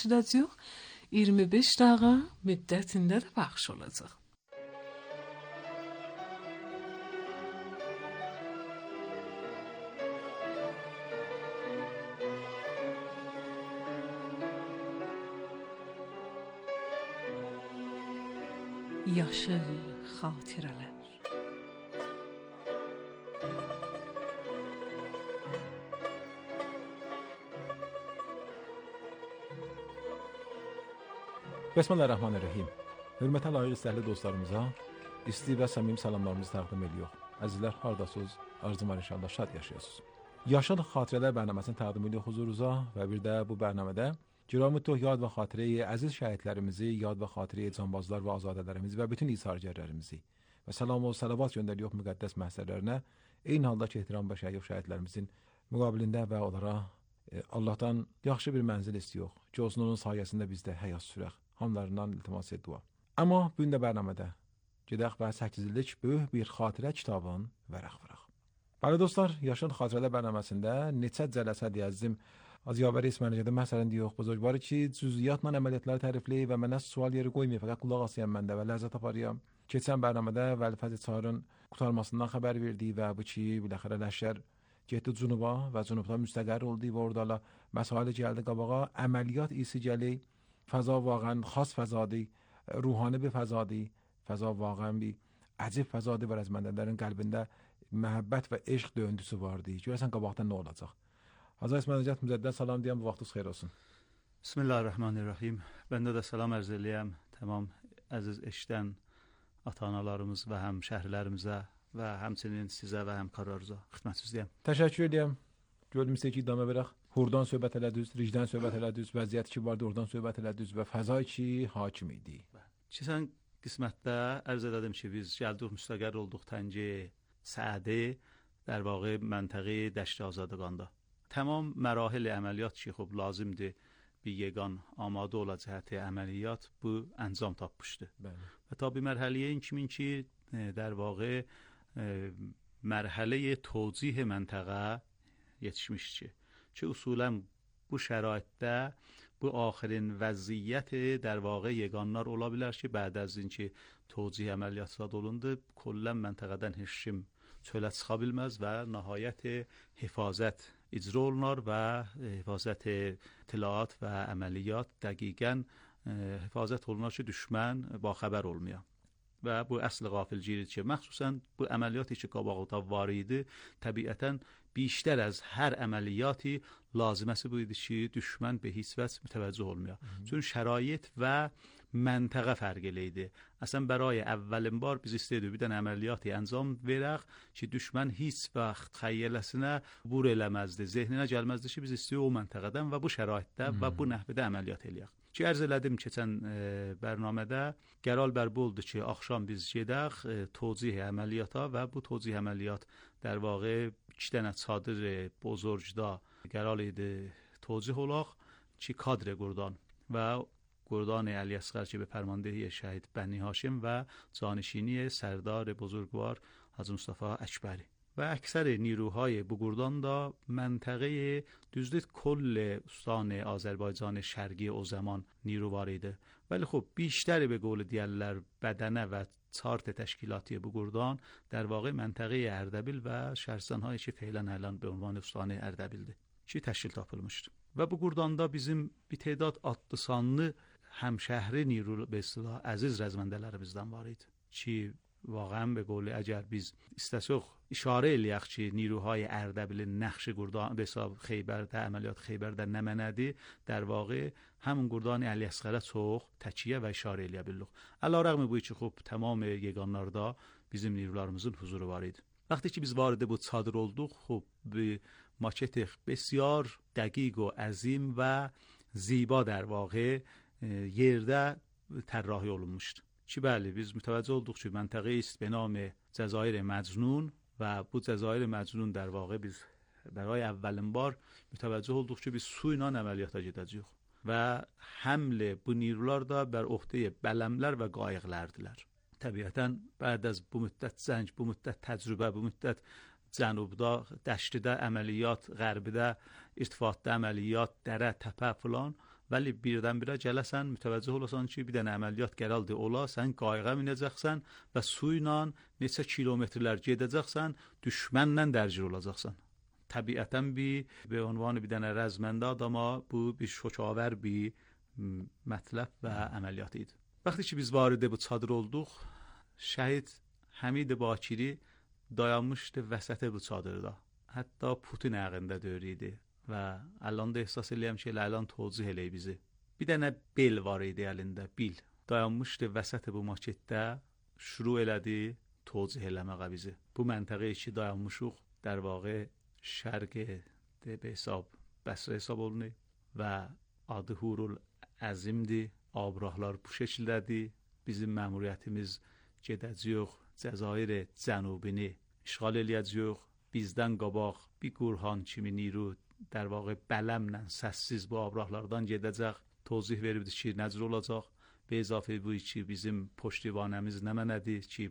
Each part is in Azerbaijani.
Yox, 25 dəqiqə müddətində də pəxş olacaq. Yaşıl xatirələr. Bismillahirrahmanirrahim. Hörmətli layiq istəkli dostlarımıza isti və səmimi salamlarımızı təqdim edirik. Əzizlər, hardasınız? Arzum var inşallah şad yaşayasınız. Yaşıl xatirələr bərnaməsini təqdim edirik huzurunuza və bir də bu bərnamədə Ciramüttuh yad və xatirəyi əziz şəhidlərimizi, yad və xatirəyi canbazlar və azadələrimizi və bütün isargərlərimizi və salam və salavat göndəririk müqəddəs məhsərlərinə. Eyni halda ki, ehtiram və şəhidlərimizin müqabilində və onlara Allahdan yaxşı bir mənzil istiyoruz. Ki olsun onun sayəsində biz də həyat sürək. Hamlarından iltimas dua. Amma bu gün də bərnamədə gedək və 8 illik böyük bir xatirə kitabını vərəq vıraq. Bəli dostlar, Yaşıl xatirələr bərnaməsində neçə cələsədir əzizim az yavəri İsmailcədə məsələn deyirik buzurgvarı ki, cüziyyatla əməliyyatları tərifləyib və mənə sual yeri qoymayıb, fəqət qulaq asayım məndə və ləzzət aparıyam. Keçən bərnamədə Vəli Fəzl Çarın qurtarmasından xəbər verdi və bu ki, biləxərə Ləşkər getdi Cünuba və Cünubda müstəqər oldu və orada məsailə gəldi qabağa. Əməliyyat isi gəli, fəza vaqən xas fəzadır, ruhani bir fəzadır, fəza vaqən bir əcib fəzadır və rəzməndələrin qəlbində məhəbbət və eşq döyüntüsü vardı. Görəsən qabaqda nə olacaq? Hazır İsmailcət müzəddən salam deyəm, bu vaxtınız xeyir olsun. Bismillahirrahmanirrahim. Bəndə də salam ərz eləyəm tamam əziz eşdən ata-analarımız və həm şəhərlərimizə və həmçinin sizə və həmkarlarınıza xidmətinizə. Təşəkkür edirəm. Gördüm sizə ki, idamə verək. Hurdan söhbət elədiniz, ricdən söhbət elədiniz, vəziyyət ki vardı, oradan söhbət elədiniz və fəza ki hakim idi. Keçən qismətdə ərz elədim ki, biz gəldik müstəqər olduq Tənci Səədi در واقع منطقه دشت آزادگاندا. تمام مراحل عملیات چی خب لازمده به یگان آماده اول جهت عملیات bu انجام tapmışdı. و تا به مرحله این که در واقع مرحله توضیح منطقه yetişmişçi. چه اصولا bu şəraitdə bu آخرین vəziyyət در واقع yeganlar ola bilər ki, بعد از اینکه توضیح əməliyyatlar olundu, کلا məntəqədən heç kim çölə çıxa bilməz və nəhayət hifazət icra olunar və hifazət اطلاعات və əməliyyat dəqiqən hifazət olunar ki, düşmən baxəbər olmaya. Və bu əsl qafilgiridir ki, məxsusən bu əməliyyatı ki, qabaqda var idi, təbiətən بیشتر از هر عملیاتی لازمه بود که دشمن به هیچ وجه متوجه olmaya. چون شرایط و منطقه فرق eləydi. اصلا برای اولین بار biz istədik bir dənə əməliyyatı انجام verək ki, düşmən heç vaxt xəyyaləsinə vur eləməzdi, zehninə gəlməzdi ki, biz istəyirik o məntəqədən və bu şəraitdə və bu nəhvdə əməliyyat eləyək. Ki, ərz elədim keçən bərnamədə qərar bər bu oldu ki, axşam biz gedək توضیح əməliyyata və bu توضیح əməliyyat در واقع 2 dənə çadır bozorgda qərar idi توضیح olaq ki, kadr Gurdan və گردان علی اصغر که به فرماندهی شهید بنی هاشم و جانشینی سردار بزرگوار حاجی مصطفی اکبری و اکثر نیروهای بگردان دا منطقه düzdür کل استان آذربایجان شرقی o zaman نیرو واریده ولی خب بیشتر به قول دیگرler بدنه و چارت تشکیلاتی بگردان در واقع منطقه اردبیل و شهرستان‌هایی که فعلا الان به عنوان استان اردبیلdir ki təşkil tapılmışdı. Və bu Qurdanda bizim bir tədad adlı sanlı həmşəhri نیرو به اصطلاح əziz rəzməndələrimizdən var idi. Ki واقعا به قول اگر biz istəsək işarə eləyək ki, نیروهای اردبیل نقش گردان به حساب خیبرdə əməliyyat Xeybərdə nə mənədir, در واقع همون گردان علی اصغرə çox təkiyyə və işarə eləyə bildik. Əlavə bu ki, xub tamam yeganlarda bizim نیروlarımızın huzuru var idi. وقتی که biz وارد bu çadır olduq, خب به ماکت بسیار دقیق و عظیم و زیبا در واقع yerdə طراحی olunmuşdu. Ki bəli, biz mütəvəccüh olduq ki, məntəqə است به نام جزایر مجنون و bu جزایر مجنون در واقع biz برای اولین بار mütəvəccüh olduq ki, biz su ilə əməliyyata gedəcəyik və həml bu نیروlar da bər öhdəyə bələmlər və qayıqlardilər. Təbiətən بعد از bu müddət zəng, bu müddət təcrübə, bu müddət cənubda, dəştidə əməliyyat, qərbdə irtifatda əməliyyat, dərə, təpə filan Vəli birdən-birə gələsən, mütəvəccüh olasan ki, bir dənə əməliyyat gəldi ola, sən qayığa minəcəksən və su ilə neçə kilometrlər gedəcəksən, düşmənlə dərgir olacaqsan. Təbiətən به عنوان bir dənə rəzməndə adama bu bir şokaver bir mətləb və əməliyyat idi. Vaxtı ki biz vارد bu çadır olduq, şəhid Həmid Bakiri dayanmışdı vəsət bu çadırda. Hətta Putin ayağında döyürdü və الان da ehsas eləyəm ki, الان توضیح eləyir bizi. Bir dənə bel var idi əlində, bil. Dayanmışdı vəsət bu maketdə, şuru elədi توضیح eləməyə bizi. Bu məntəqəyə ki dayanmışıq, در واقع şərq به حساب Bəsrə hesab olunur və adı Hurul Əzimdir. Abrahlar bu şəkildədir. Bizim məmuriyyətimiz gedəcəyik Cəzair Cənubini işğal eləyəcəyik. Bizdən qabaq bir Qurhan kimi niru در واقع bələmlə səssiz bu abrahlardan gedəcək. Tozih veribdi ki, necə olacaq? Be izafə bu ki bizim puştivanəmiz nə mənədir ki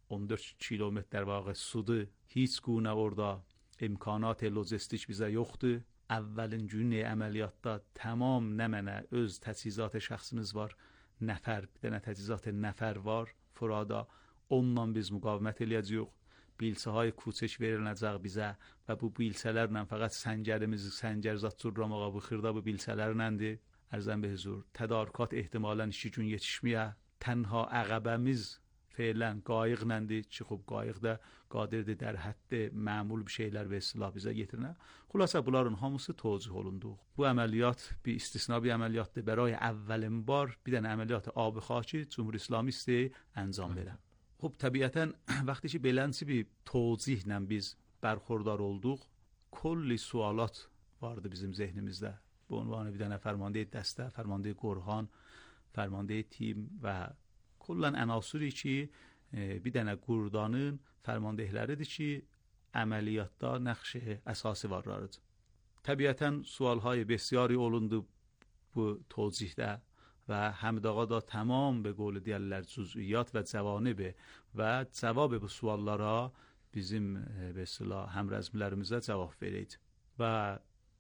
14 kilometr در واقع sudur. Heç guna orada imkanat lojistik bizə yoxdur. Əvvəlin günü əməliyyatda tamam nə mənə öz təchizat şəxsimiz var. Nəfər, bir dənə təchizat nəfər var furada. Onunla biz müqavimət eləyəcəyik. Bilsəhay کوچک veriləcək bizə və bu bilsələrlə fəqət səngərimizi səngərzat cürramağa bu xırda bu bilsələrləndir. Ərzəm به حضور tədarükat ehtimalən 2 gün yetişməyə. Tənha əqəbəmiz فعلا قایق‌نندی چی خوب قایق da qadirdir در حد معمول bir şeyler به اصطلاح bizə yetirənə. Xülasə bunların hamısı توضیح olundu. Bu əməliyyat bir istisna bir əməliyyatdır. برای اولین بار bir dənə əməliyyat آب خاکی جمهوری اسلامی است انجام بده. خب طبیعتاً وقتی که بلنسی bir توضیحlə biz برخوردار olduq, کلی سوالات vardı bizim zehnimizdə. Bu عنوان bir dənə فرمانده دسته، فرمانده گرهان، فرمانده تیم və kullən عناصری ki bir dənə qurdanın fərmandehləridir ki əməliyyatda nəqş əsası varlarıdır. Təbiətən sualهای بسیاری olundu bu توضیحdə و حمید آقا da tamam به قول دیگرlər جزئیات و جوانب و cavab bu suallara bizim به اصطلاح həmrəzmilərimizə cavab verəydi. Və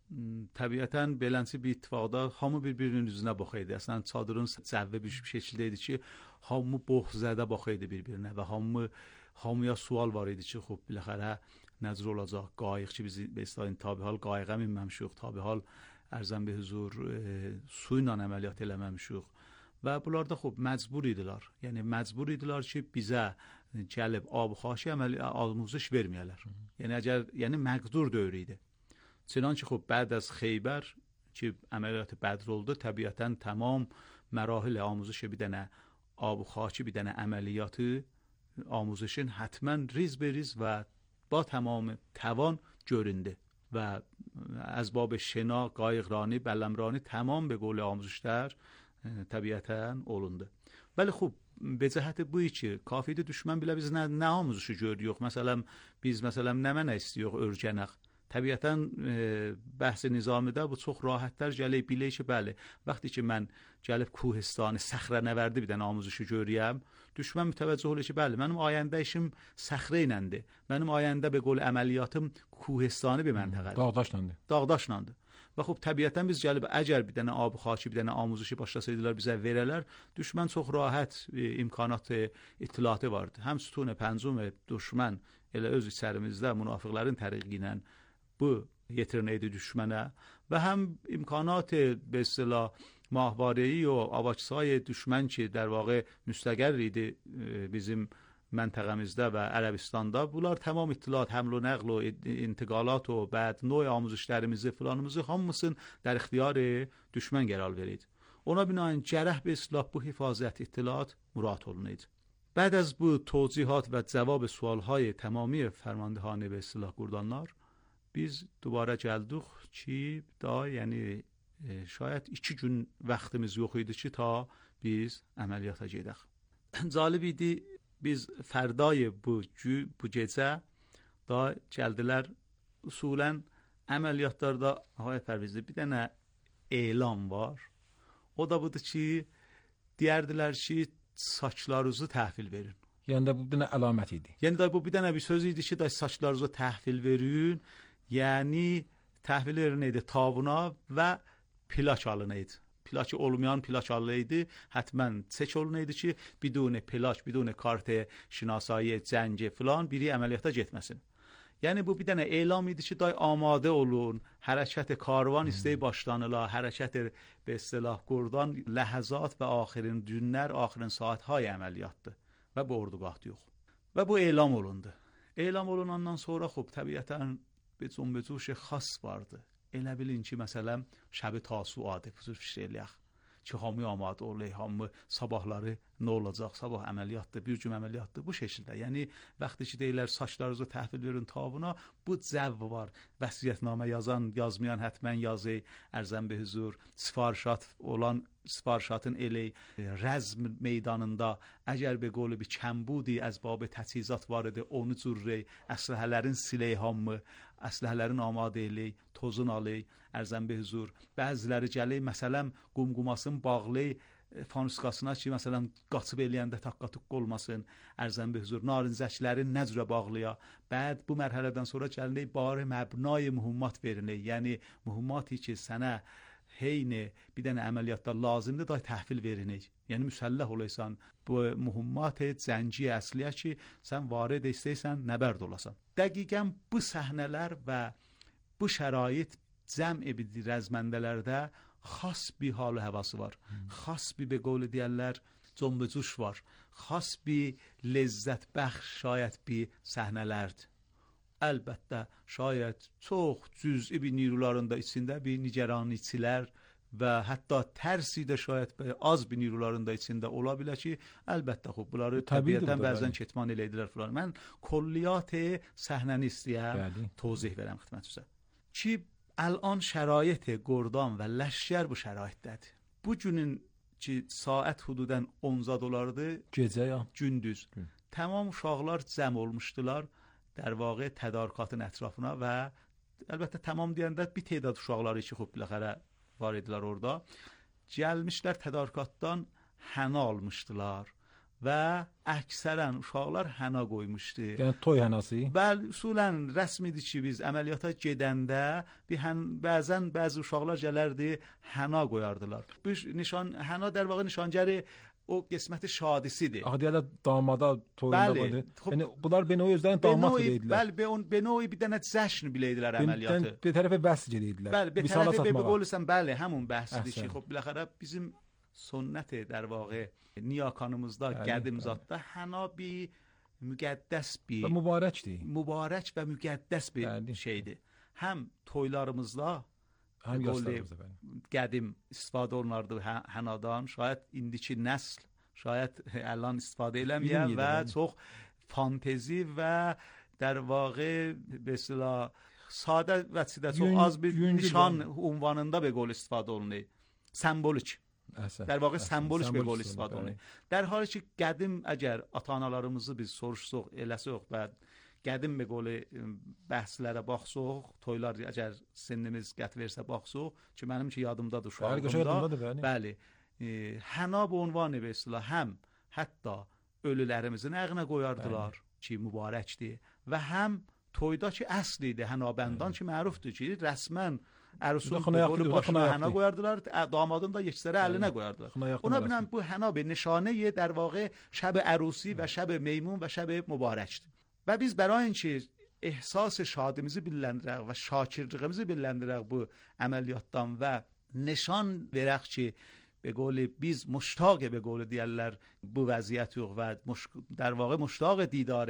təbiətən beləncə bir ittifaqda hamı bir-birinin üzünə baxaydı. Əslən çadırın cəvvi bir şəkildə idi ki, hamı boğzədə baxaydı bir-birinə və hamıya sual var idi ki, xub biləxərə necə olacaq? Qayıq ki biz به اصطلاح تابحال qayığa minməmişik, تابحال ərzəm به حضور su ilə əməliyyat eləməmişik. Və bunlar da xub məcbur idilər. Yəni məcbur idilər ki, bizə gəlib abxaşi آموزش verməyələr. Yəni əgər məqdur dövr idi. چنانچه خب بعد از خیبر که عملیات بدر oldu طبیعتاً تمام مراحل آموزش بدن آب و خاکی بدن عملیات آموزشین حتما ریز به ریز و با تمام توان göründü و از باب شنا قایقرانی بلمرانی تمام به قول آموزشler طبیعتاً olundu. ولی خب به جهت بویی که کافیdir düşmən bilə biz nə آموزشu görüyoruz. Məsələn biz nə mənə istiyoruz örgənək. Təbiətən bəhs nizamidə bu çox rahatlar gəlib bilir ki, bəli, vaxtı ki mən gəlib Kohistanı, Səxrə nəvərdi bir dənə amuzuşu görürəm, düşmən mütəvəccüh olur ki, bəli, mənim ayəndə işim Səxrə iləndir. Mənim ayəndə be qol əməliyyatım Kohistanı bir məntəqədir. Dağdaşlandı. Dağdaşlandı. Və xub təbiətən biz gəlib əgər bir dənə ab xaki, bir dənə amuzuşu başlasaydılar bizə verələr, düşmən çox rahat imkanat ittilatı vardı. Həm sütun pəncum düşmən elə öz içərimizdə münafiqlərin təriqi ilə bu yetirnəydi düşmənə və həm imkanat به اصطلاح ماهواره‌ای و avaçsay düşmən ki در واقع müstəqər idi bizim məntəqəmizdə və Ərəbistanda bunlar tamam ittilat, həml و nəql و intiqalat و بعد نوع آموزشlərimizi filanımızı hamısını در اختیار düşmən qərar verirdi. Ona binaen cərəh به اصطلاح bu حفاظت اطلاعات مراد olunurdu. بعد از bu توضیحات و جواب سوالهای تمامی فرماندهان به اصطلاح گردانlar biz دوباره gəldik ki da yəni şayət 2 gün vaxtımız yox idi ki ta biz əməliyyata gedək. Cəlib idi biz fərdای bu gecə da gəldilər usulən əməliyyatlarda Ağay Pərvizli bir dənə elan var. O da budur ki deyərdilər ki saçlarınızı təhvil verin. Yəni bu bir dənə əlamət idi. Yəni da bu bir dənə bir söz idi ki da saçlarınızı təhvil verin. یعنی تحویل ارنید تابونا و پلاک آلنید پلاک olmayan پلاک alıydı. Hatmen çek olunaydı ki bidun plak, bidun kart şinasایی زنج falan biri əməliyyata getməsin. Yəni bu bir dənə elam idi ki, day amade olun, hərəkət karvan istəyi başlanıla, hərəkət به اصطلاح qurdan ləhəzat və axirin günlər, axirin saatهای əməliyyatdır və bu ordugahda yox. Və bu elam olundu. Elam olunandan sonra xub təbiətən bir cümbücüş xas vardı. Elə bilin ki, məsələn, şəbi tasuadı, bu cür fikir eləyək. Ki, hamı amadə olay, hamı sabahları nə olacaq, sabah əməliyyatdır, bir gün əməliyyatdır, bu şəkildə. Yəni, vaxtı ki, deyirlər, saçlarınızı təhvil verin tabuna, bu cəv var. Vəsiyyətnamə yazan, yazmayan hətmən yazı, ərzən bir hüzur, sifarişat olan, sifarişatın eli, rəzm meydanında, əgər bir qolu bir kəmbudi, əzbabı təchizat var idi, onu cürrey, əsləhələrin siley hamı, əsləhələrin amadə eli, tozun alı, ərzən bir hüzur. Bəziləri gəli, məsələn, qumqumasın bağlı, fanuskasına ki, məsələn, qaçıb eləyəndə taqqatuq olmasın, ərzən bir hüzur. Narincəklərin nə cürə bağlıya. Bəd bu mərhələdən sonra gəlinək, bari məbnay mühümmat verinək. Yəni, mühümmati ki, sənə heyni bir dənə əməliyyatda lazımdır da təhvil verinək. Yəni, müsəlləh olaysan, bu mühümmat zənci əsliyə ki, sən varid istəysən, nəbərd olasan. Dəqiqən bu səhnələr və bu şərait cəm'i bir rəzməndələrdə xas bir hal həvası var. Xas bir be qovlu deyərlər, cömbücüş var. Xas bir lezzət bəxş şayət bir səhnələrdir. Əlbəttə, şayət çox cüz'i bir nirularında içində bir nigerançilər və hətta tərsi də şayət az bir nirularında içində ola bilər ki, əlbəttə, xub, bunları təbiətən bəzən ketman eləydilər falan. Mən kolliyat səhnəni istəyəm, tozih verəm xidmətinizə. Ki, الان شرایط گردان و لشکر bu şəraitdədir. Bu günün ki saat hududan 10 dolardı. Gecə ya gündüz. Tamam uşaqlar cəm olmuşdular در واقع tədarükatın ətrafına və əlbəttə tamam deyəndə bir tədad uşaqları ki xub biləxərə var idilər orada. Gəlmişlər tədarükatdan həna almışdılar. Və əksərən uşaqlar həna qoymuşdu. Yəni toy hənası? Bəli, usulən rəsmidir ki, biz əməliyyata gedəndə bəzən bəzi uşaqlar gələrdi, həna qoyardılar. Bu nişan həna در واقع nişancəri o qisməti şadisidir. Axı deyirlər damada toyunda var. Yəni bunlar benoy özlərini damat bilirdilər. Bəli, benoy bir dənə cəşn bilirdilər əməliyyatı. Bir tərəfə vəs edirdilər. Bəli, bir tərəfə beqolsan, bəli, həmin bəhsdir ki, xub biləxərə bizim sünnət در واقع نیاکانımızda, qədim zatda həna bir müqəddəs bir mübarəkdir. Mübarək və müqəddəs bir şeydir. Həm toylarımızda, həm yaşlarımızda qədim istifadə olunardı hənadan. Şayət indiki nəsl, şayət əlan istifadə eləməyən və çox fantezi və در واقع به اصطلاح sadə və çox az bir nişan ünvanında به قول istifadə olunur. Sembolik. در واقع sembolik به قول istifadə olunur. در حالی ki qədim əgər ata-analarımızı biz soruşsuq, eləsək və qədim به قول bəhslərə baxsaq, toylar əgər sinnimiz qət versə baxsaq, ki mənim ki yadımdadır uşaqlığımda. Bəli. Həna bu ünvanı به اصطلاح həm hətta ölülərimizin əğnə qoyardılar ki mübarəkdir və həm toyda ki əslidir, hənabəndan ki mərufdur ki rəsmən Ərusun qolu başına həna qoyardılar, damadın da yekisərə əlinə qoyardılar. Ona binən bu həna bir nişanəyə در واقع şəb ərusi və şəb meymun və şəb mübarəkdir. Və biz برای اینکه احساس şadimizi biləndirək və şakirliğimizi biləndirək bu əməliyyatdan və nişan verək ki به قول biz مشتاق به قول deyərlər bu vəziyyətiq və در واقع مشتاق دیدار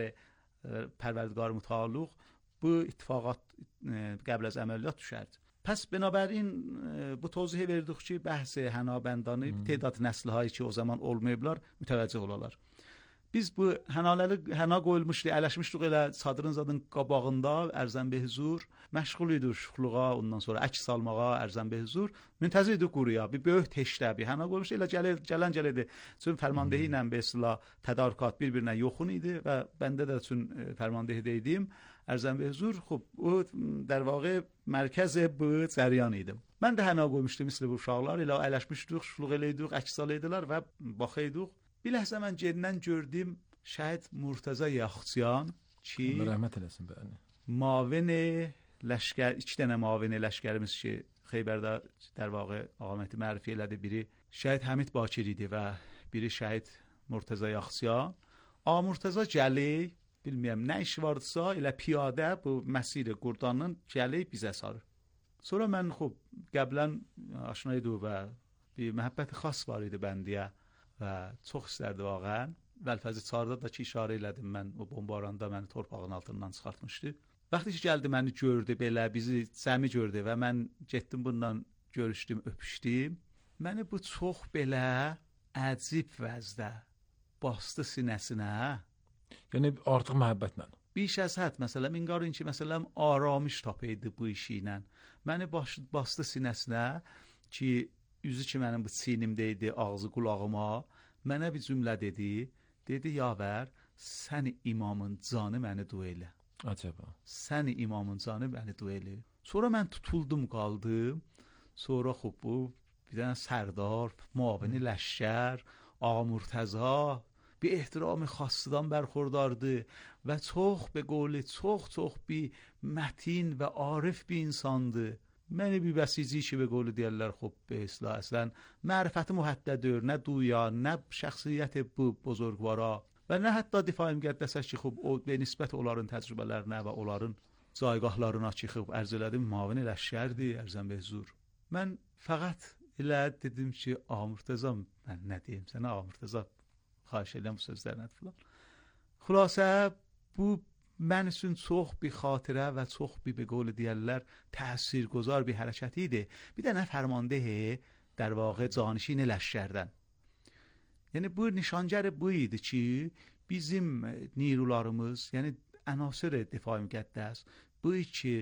پروردگار متعال bu ittifaqat qəbl az əməliyyat düşərdi. Pəs binabərin bu توضیح verdik ki bəhs hənabəndani tədat nəslləri ki o zaman olmayıblar mütəvəccüh olarlar. Biz bu həna qoyulmuşdu, ələşmişdik elə sadrın zadın qabağında ərzən be huzur, məşğul idik şuxluğa, ondan sonra əks salmağa ərzən be huzur, müntəzir idik quruya, bir böyük teşdə bir həna qoyulmuşdu, elə gələn çün fərmandehi ilə be islah tədarükat bir-birinə yoxun idi və bəndə də çün fərmandehidə idim. Ərzən be huzur, xub, o در واقع mərkəz bu cəryan idim. Mən də həna qoymuşdum misli bu uşaqlar, elə ələşmişdik, şuxluq eləydik, əks salaydılar və baxıydık. Bir ləhzə mən gerindən gördüm şəhid Murtaza Yaxçıyan ki rəhmət eləsin bəli. Mavin ləşkər, 2 dənə mavin ləşkərimiz ki Xeyberdə در واقع آقا مهدی معرفی elədi. Biri şəhid Həmid Bakir idi və biri şəhid Murteza Yaxsıyan. Ağa Murteza gəli, bilmirəm nə işi vardısa, elə piyadə bu məsir Qurdanın gəli bizə sarır. Sonra mən خب qəblən aşina idi və bir məhəbbət xas var idi bəndiyə və çox istərdi واقعا. Vəlfəzi Çarda da ki işarə elədim mən, o bombaranda məni torpağın altından çıxartmışdı. Vaxtı ki gəldi məni gördü belə, bizi səmi gördü və mən getdim bundan görüşdüm, öpüşdüm. Məni bu çox belə əcib vəzdə bastı sinəsinə. Yəni artıq məhəbbətlə. بیش از حد مثلا انگار این که مثلا آرامش tapıydı bu işi ilə. Məni bastı sinəsinə ki üzü ki mənim bu çiynimdə idi, ağzı qulağıma. Mənə bir cümlə dedi. Dedi yavər, sən imamın canı məni dua elə. Acaba. Sən imamın canı məni dua elə. Sonra mən tutuldum qaldım. Sonra خب bu bir dənə sərdar, muavini لشکر, Ağa Murteza bir ehtiram xassıdan bərxurdardı və çox be qoli, çox bir mətin və arif bir insandı. Məni bir bəsici ki be qoli deyərlər, xub be islah əslən, mərifəti mühəddədir, nə duya, nə şəxsiyyət bu buzurgvara və nə hətta difai müqəddəsə ki, xub o be nisbət onların təcrübələrinə və onların caygahlarına ki, xub ərz elədim, mavini ləşkərdir, ərzən be huzur. Mən fəqət elə dedim ki, Ağa Murteza, mən nə deyim sənə Ağa Murteza, xahiş edirəm bu sözlərlə falan. Xülasə bu mən üçün çox bir xatirə və çox bir be qول deyərlər təsirgüzar bir hərəkət idi. Bir dənə fərmandehi در واقع canişin لشکرdən. Yəni bu nişancər bu idi ki bizim نیروlarımız, yəni عناصر دفاع müqəddəs bu ki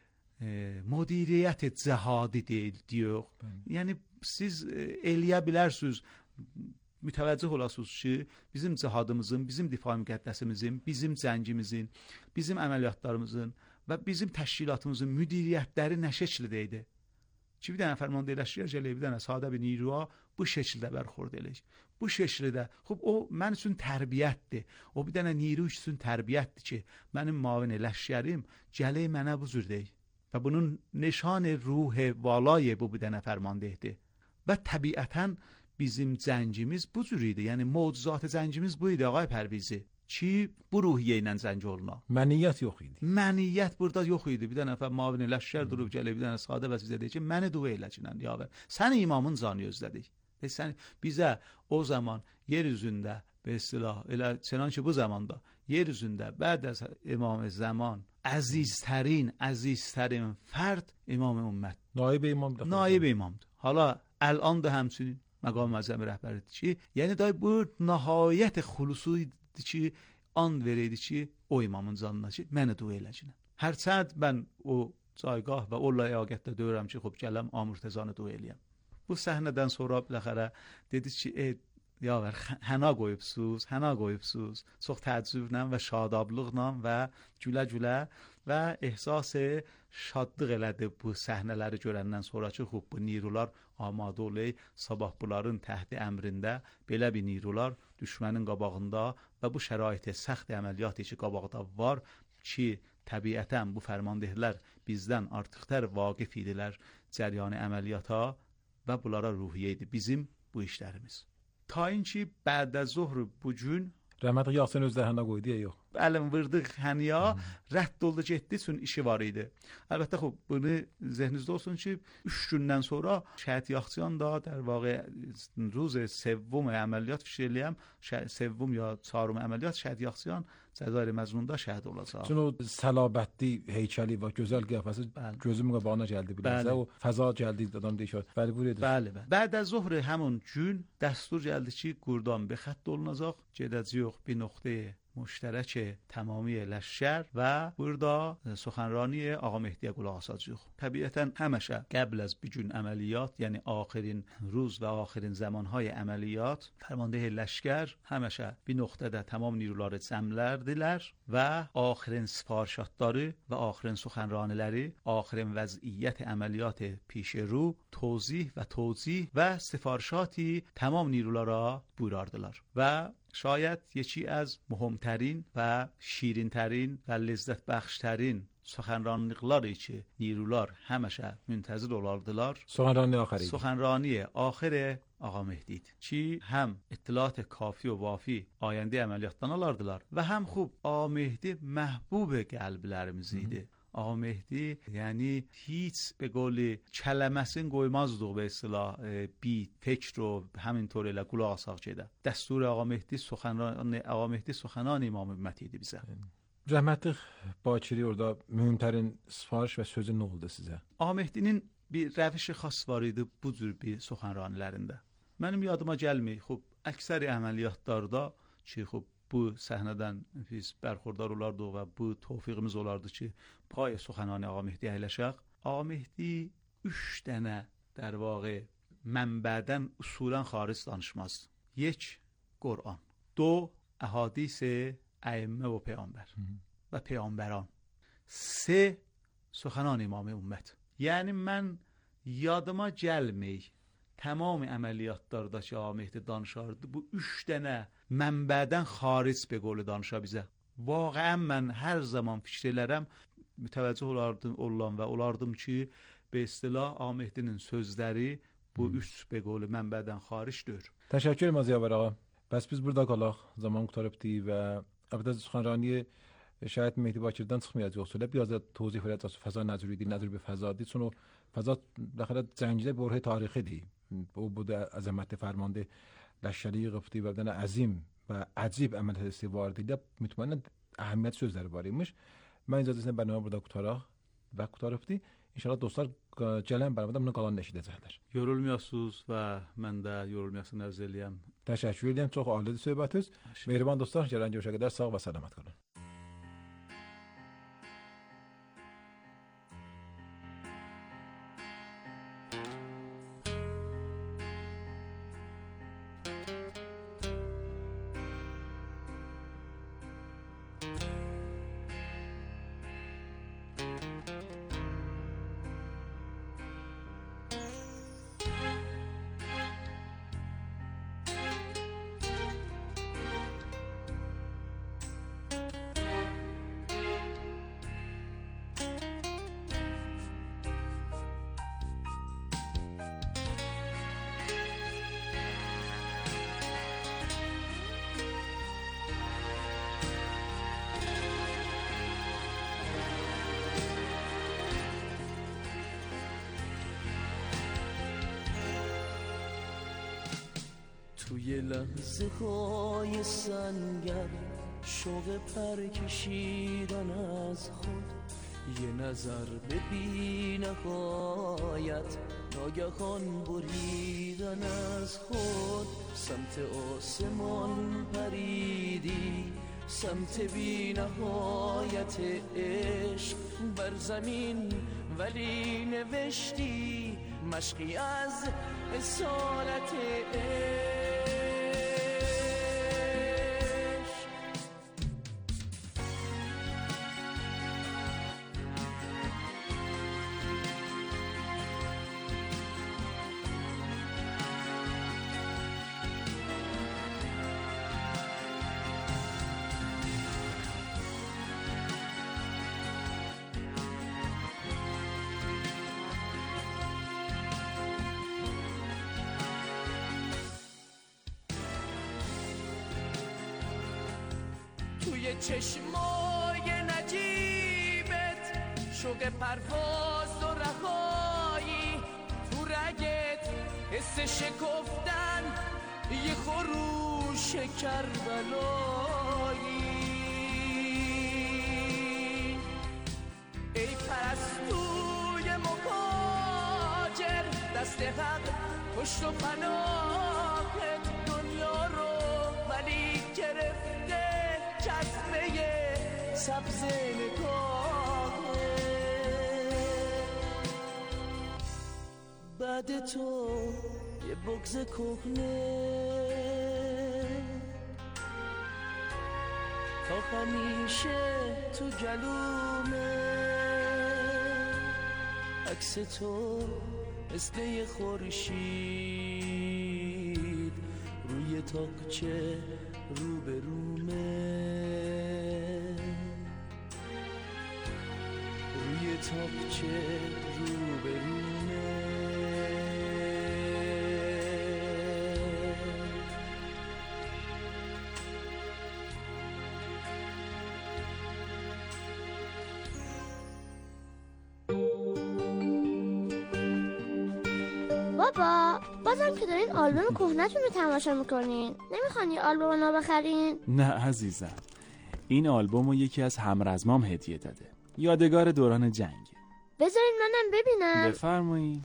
مدیریت cihadi deyil. Yəni siz eləyə bilərsiniz, mütəvəccüh olasınız ki, bizim cihadımızın, bizim difa müqəddəsimizin, bizim cəngimizin, bizim əməliyyatlarımızın və bizim təşkilatımızın müdiriyyətləri nə şəkildə idi? Ki bir dənə fərmanda eləşir, bir dənə sadə bir niruya bu şəkildə bərxurd eləyir. Bu şəkildə, xub o mən üçün tərbiyyətdir. O bir dənə niru üçün tərbiyyətdir ki, mənim mavin eləşərim gələk mənə bu cür deyil. Və bunun nişan ruh valay bu bir dənə fərmandehdir. Və təbiətən bizim cəngimiz bu cür idi. Yəni mövcuzat cəngimiz bu idi ağay Pərvizi. Ki bu ruhiyyə ilə cəng oluna. Məniyyət yox idi. Məniyyət burada yox idi. Bir dənə nəfər mavin ləşkər durub gəlir, bir dənə sadə vəzifə deyir ki, məni dua eləcinən yavər. Sən imamın canı özlədik. Sən bizə o zaman yer üzündə be istilah elə çənan ki bu zamanda yer üzündə bəd az imam zaman əziztərin fərd imam ümmət. Naib imamdır. Naib imamdır. Hala الان da həmçinin məqam məzəmi rəhbəridir ki, yəni da bu nəhayət xulusidir ki, an verəydi ki, o imamın canına ki, məni dua eləcinə. Hərçənd mən o caygah və o ləyaqətdə deyirəm ki, xub gələm Ağa Murtezanı dua eləyəm. Bu səhnədən sonra biləxərə dedi ki, yavər, həna qoyubsuz, çox təəccüblə və şadablıqla və gülə-gülə və ehsas şadlıq elədi bu səhnələri görəndən sonra ki, xub bu nirular amadə olay, sabah bunların təhti əmrində belə bir nirular düşmənin qabağında və bu şəraiti səxt əməliyyatı ki, qabaqda var ki, təbiətən bu fərmandehlər bizdən artıqdır vaqif idilər cəryanı əməliyyata və bunlara ruhiyyə idi bizim bu işlərimiz. Ta inki bədə zuhr bu gün Rəhmətli Yasin özləri həna qoydu ya yox. Əlin vırdıq həniya, rədd oldu getdi üçün işi var idi. Əlbəttə xub bunu zehninizdə olsun ki 3 gündən sonra şəhid Yaxçıyan da در واقع روز سوم əməliyyat fikirləyəm, sevvum ya çarım əməliyyat şəhid Yaxçıyan Cəzair Məzmununda şəhid olacaq. Çünki o səlabətli heykəli və gözəl qiyafəsi gözümün qabağına gəldi biləsə, o fəza gəldi adam deyir. Bəli, buyurun. Bəli. Bəd az ظهر həmin gün dəstur gəldi ki, Qurdan be xətt olunacaq, gedəcəyik bir nöqtəyə مشترک تمامی لشکر و burada سخنرانی آقا مهدی qulaq asacağıq. Təbiətən həmişə qəbl az bir gün əməliyyat, yəni axirin روز və axirin zamanهای əməliyyat fərmandehi لشکر həmişə bir nöqtədə tamam niruları cəmlərdilər və axirin sifarişatları və axirin سخنرانیləri, axirin vəziyyət əməliyyat پیش رو توضیح و توضیح və sifarişaتی tamam nirulara buyurardılar. Və شاید یکی از مهمترین و شیرینترین و لذت بخشترین Suxanranlıqlar içi nirular həmişə müntəzir olardılar. سخنرانی آخر آقا مهدی idi ki هم اطلاعات کافی و وافی آینده əməliyyatdan alardılar və həm xub آقا مهدی محبوب qəlblərimiz idi. آقا مهدی یعنی هیچ به قول کلمəsini qoymazdıq به اصطلاح بی فکر و همینطور elə qulaq asaq gedə. Dəstur آقا مهدی سخنان امام ümmət idi bizə. Rəhmətli Bakiri orada mühümtərin sifariş və sözü nə oldu sizə? آقا مهدinin bir rəvişi xas var idi bu cür bir suxanranilərində. Mənim yadıma gəlmir. Xub əksəri əməliyyatlarda ki, xub bu səhnədən biz bərxurdar olardıq və bu tövfiqimiz olardı ki, pay suxanani آقا مهدی əyləşək. آقا مهدی 3 dənə در واقع mənbədən usulən xaric danışmaz. 1 قرآن، 2 احادیث ائمه و پیامبر و پیامبران، 3 سخنان امام ümmət. Yəni mən yadıma gəlmir tamam əməliyyatlarda ki آقا مهدی danışardı bu 3 dənə mənbədən xaric به قول danışa bizə. Vaqəən mən hər zaman fikir elərəm, mütəvəccüh olardım ki به اصطلاح آقا مهدinin sözləri bu 3 به قول mənbədən xaricdir. Təşəkkür edirəm Ziyavar ağa. Bəs biz burada qalaq. Zaman qutarıbdı və əlbəttə suxanrani شاید مهدی باکردن çıxmayacaq olsa da biraz da توضیح verəcək fəza nəzəri idi, nəzər bir fəzadır. Çün o fəza daxil zəngidə برهه تاریخیdir. Bu da əzəmətli fərmandı. Ləşkəri qıfdı və bir əzim və əcib əməliyyatı vardı. Mütmənnən əhəmiyyət sözləri var imiş. Mən icazəsində bərnamə burada qutaraq və qutarıbdı. İnşallah dostlar gələn bərnamədə bunu qalan eşidəcəklər. Yorulmuyorsunuz və mən də yorulmayasın arz eləyəm. Təşəkkür edirəm. Çox alidir söhbətiniz. Mehriban dostlar, gələn görüşə qədər sağ və salamat qalın. توی لحظه های سنگر شوق پر کشیدن از خود، یه نظر به بی نهایت ناگهان بریدن از خود، سمت آسمان پریدی سمت بی نهایت عشق بر زمین، ولی نوشتی مشقی از اصالت عشق. توی چشمای نجیبت شوق پرواز و رهایی، تو رگت حس شکفتن یه خروش کربلایی. ای پرستوی مهاجر دست حق پشت و پناهت دنیا رو ولی گرفته جذبه سبز نگاهه. بعد تو یه بغض کهنه تا همیشه تو گلومه، عکس تو مثل یه خورشید روی تاقچه روبرومه. روی تاقچه روبرونه. بابا بازم که دارین آلبوم کهنه‌تون رو تماشا میکنین، نمیخوان یه آلبوم نو بخرین؟ نه عزیزم، این آلبوم رو یکی از همرزمام هدیه داده، یادگار دوران جنگ. بذارین منم ببینم. بفرمایید.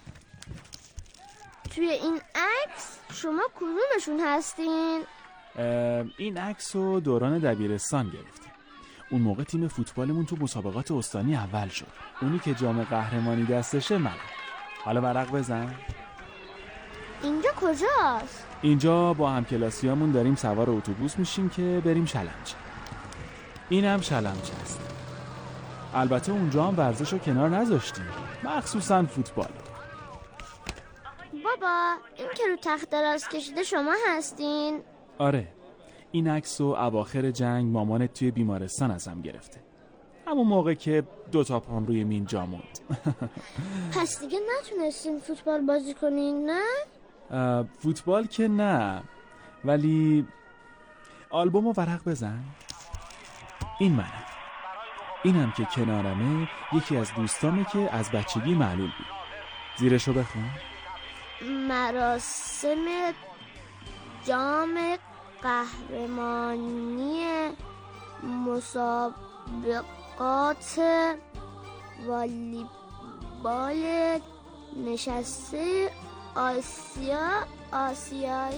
توی این عکس شما کدومشون هستین؟ این عکس رو دوران دبیرستان گرفتیم. اون موقع تیم فوتبالمون تو مسابقات استانی اول شد. اونی که جام قهرمانی دستشه منم. حالا ورق بزن. اینجا کجاست؟ اینجا با همکلاسیامون داریم سوار اتوبوس میشیم که بریم شلمچه. اینم شلمچه است. البته اونجا هم ورزش رو کنار نذاشتیم، مخصوصا فوتبال. بابا این که رو تخت دراز کشیده شما هستین؟ آره، این عکس رو اواخر جنگ مامانت توی بیمارستان ازم گرفته، همون موقع که 2 پام روی مین جا موند. پس دیگه نتونستین فوتبال بازی کنین نه؟ فوتبال که نه، ولی آلبومو ورق بزن. این منم. اینم که کنارمه یکی از دوستامه که از بچگی معلول بود. زیرشو بخون. مراسم جام قهرمانی مسابقات والیبال نشسته آسیایی.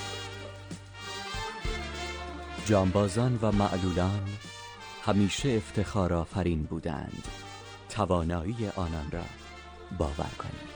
جانبازان و معلولان همیشه افتخارآفرین بودند. توانایی آنان را باور کنید.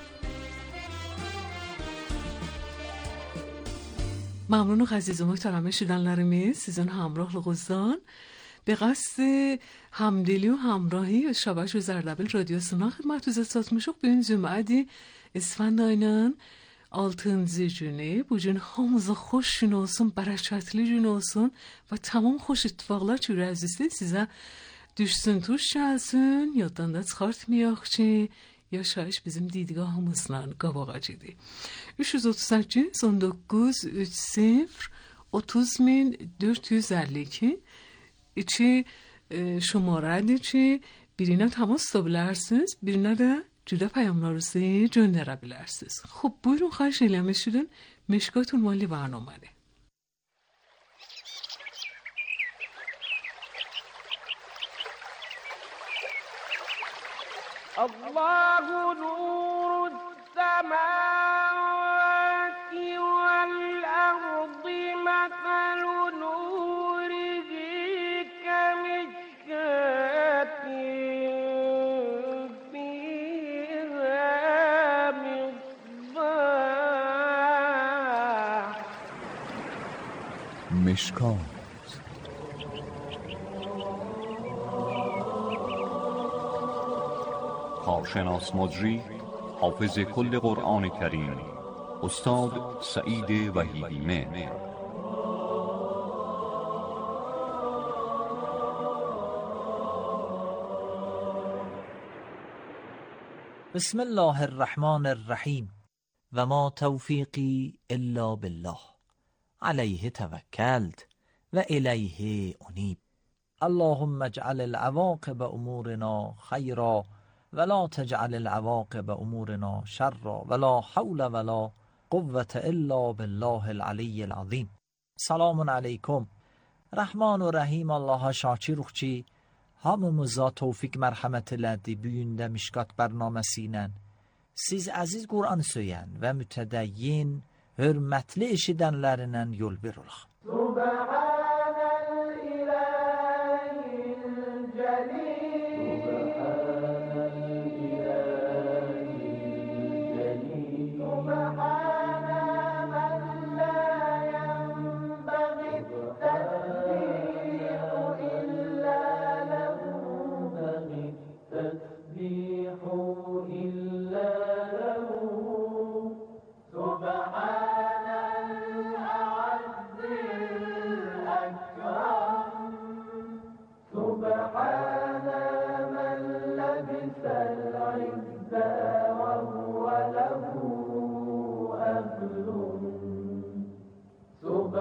ممنون و عزیز و محترم şirinlerimiz sizin hamrohlığınızdan به قصد همدلی و همراهی ve Şabaş ve Zerdabil radyosuna hizmetinize satmışıq. Bugün Cümadi İsfand ayının 6-cı günü. Bu gün hamınıza xoş gün olsun, bərəkətli gün olsun və tamam xoş ittifaqlar ki, ürəyinizdə sizə düşsün, tuş gəlsin. Yaddan da çıxartmayaq ki, yaşayış bizim didgahımızla qabağacıdır. 338 19 30 30452 içi şumarədir ki, birinə təmas edə bilərsiniz, birinə də cüdə پیامlarınızı göndərə bilərsiniz. خب buyurun, xahiş eləmişdim. مشکات عنوانی برنامه. الله نور السماوات والأرض مثل نوره كمشكاة فيها مصباح. مشکات کارشناس مجری حافظ کل قرآن کریم استاد سعید وحیدی‌مهر. بسم الله الرحمن الرحیم و ما توفیقی الا بالله علیه توکلت و الیه انیب. اللهم اجعل العواقب امورنا خیرا ولا تجعل العواقب امورنا شرا ولا حول ولا قوة الا بالله العلی العظیم. سلام علیکم. Rəhman və Rəhim Allaha şakir ki, hamımıza tevfik mərhəmət elədi bu gündə Mişkat bərnaməsi ilə. Siz əziz Qur'an söyən və mütədəyyin, hörmətli eşidənlərindən yol verilək.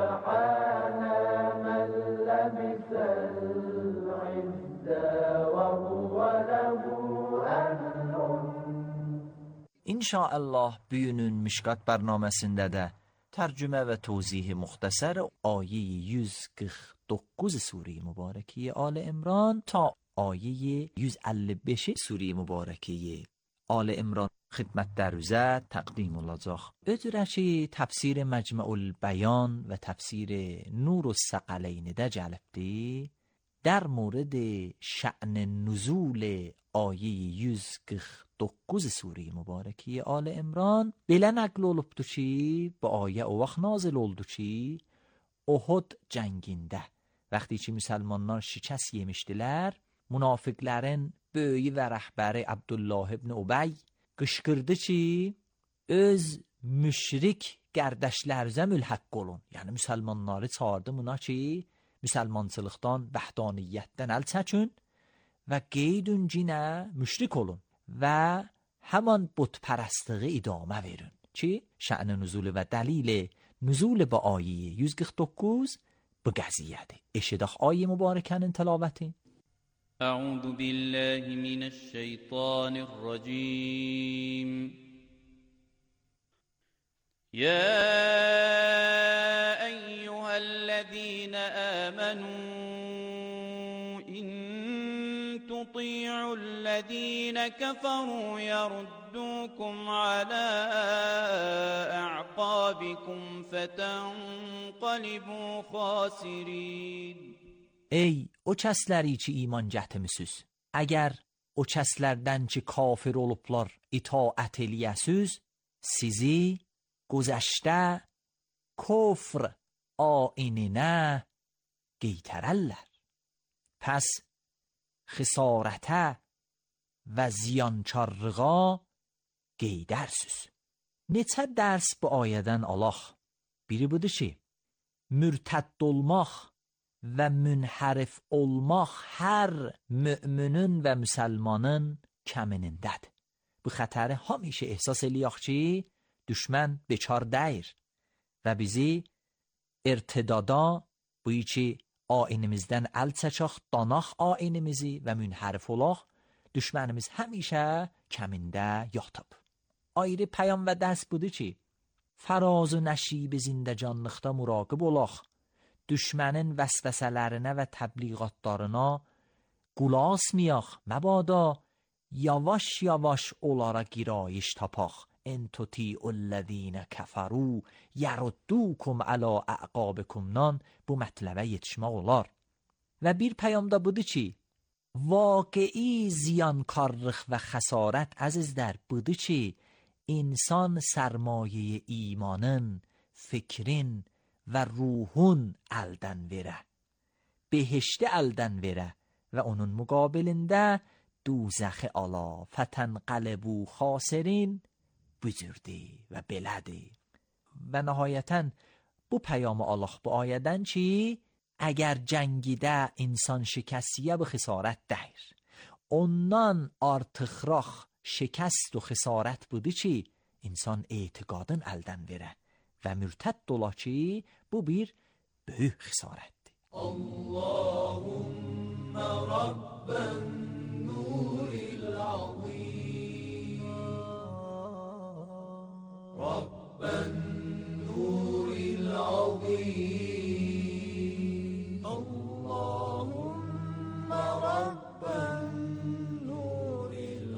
سبحان من لبس العز وهو له أهل. İnşallah bugünün Mişkat bərnaməsində də tərcümə və tövzihi müxtəsər ayə 149 Sure Mübarəkəyə Al İmran ta ayə 155 Sure Mübarəkəyə Al İmran xidmətdə rüzə təqdim olacaq. Ödürəki təfsir Məcmu'ul Bəyan və təfsir Nurus Səqəleynidə gəlibdir. در مورد شأن نزول آیه 149 سوره مبارکه آل عمران belə nəql olubdur ki, bu ayə o vaxt nazil oldu ki, Uhud cəngində vaxtı ki müsəlmanlar şikəst yemişdilər, münafiqlərin böyüyü və rəhbəri Abdullah ibn Ubay qışqırdı ki, öz müşrik qərdəşlərinizə mülhəq olun. Yəni müsəlmanları çağırdı buna ki, müsəlmançılıqdan, vəhdaniyyətdən əl çəkin və qeydün cinə müşrik olun və həman butpərəstliği idamə verin ki, şə'n-i nüzul və dəlil nüzul bu ayə 149 bu qəziyyədir. Eşidək ayə mübarəkənin tilavəti. Əuzu billahi minəşşeytanirracim. Ya الذين آمنوا إن تطيعوا الذين كفروا يردوكم على أعقابكم فتنقلبوا خاسرين. Ey o kəsləri ki iman gətirmisiniz, əgər o kəslərdən ki kafir olublar itaət eləyəsiz, sizi güzəştə kufr آینه قیترالله. پس خسارته و زیانچارغا قیدرسüz. Neçə dərs bu ayədən alaq? Biri budur ki, mürtədd olmaq və münhərif olmaq hər müminin və müsəlmanın kəminindədir. Bu xətəri həmişə ehsas eləyək ki, düşmən bekar deyir və bizi ارتدادا بویی ki aynimizdən əl çəkək, danaq aynimizi və münhərif olaq, düşmənimiz həmişə kəmində yatıb. Ayrı pəyam və dərs budur ki, fəraz و nəşib zindəcanlıqda muraqib olaq, düşmənin vəsvəsələrinə və təbliğatlarına qulasmayaq, məbada yavaş-yavaş onlara girayış tapaq. ان تطیعوا الذین کفروا یردوکم علی اعقابکم نان bu mətləbə yetişmək olar. Və bir peyamda budur ki, واقعی ziyankarlıq və xəsarət əzizlər budur ki, insan sərmaye imanın, fikrin və ruhun əldən verə, behişti əldən verə və onun müqabilində دوزخ ala فتنقلبوا خاسرین بزرگی و بلدی. و نهایتاً bu پیام Allah bu ayədən ki, əgər cəngidə insan şikəstiyə bu xisarət dəyir. Ondan artıqraq şikəst و xisarət budur ki, insan etiqadın əldən verə və mürtədd ola ki, bu bir böyük xisarətdir. Allahümme Rabben nuril azim Rabben nuril azim Allahümme Rabben nuril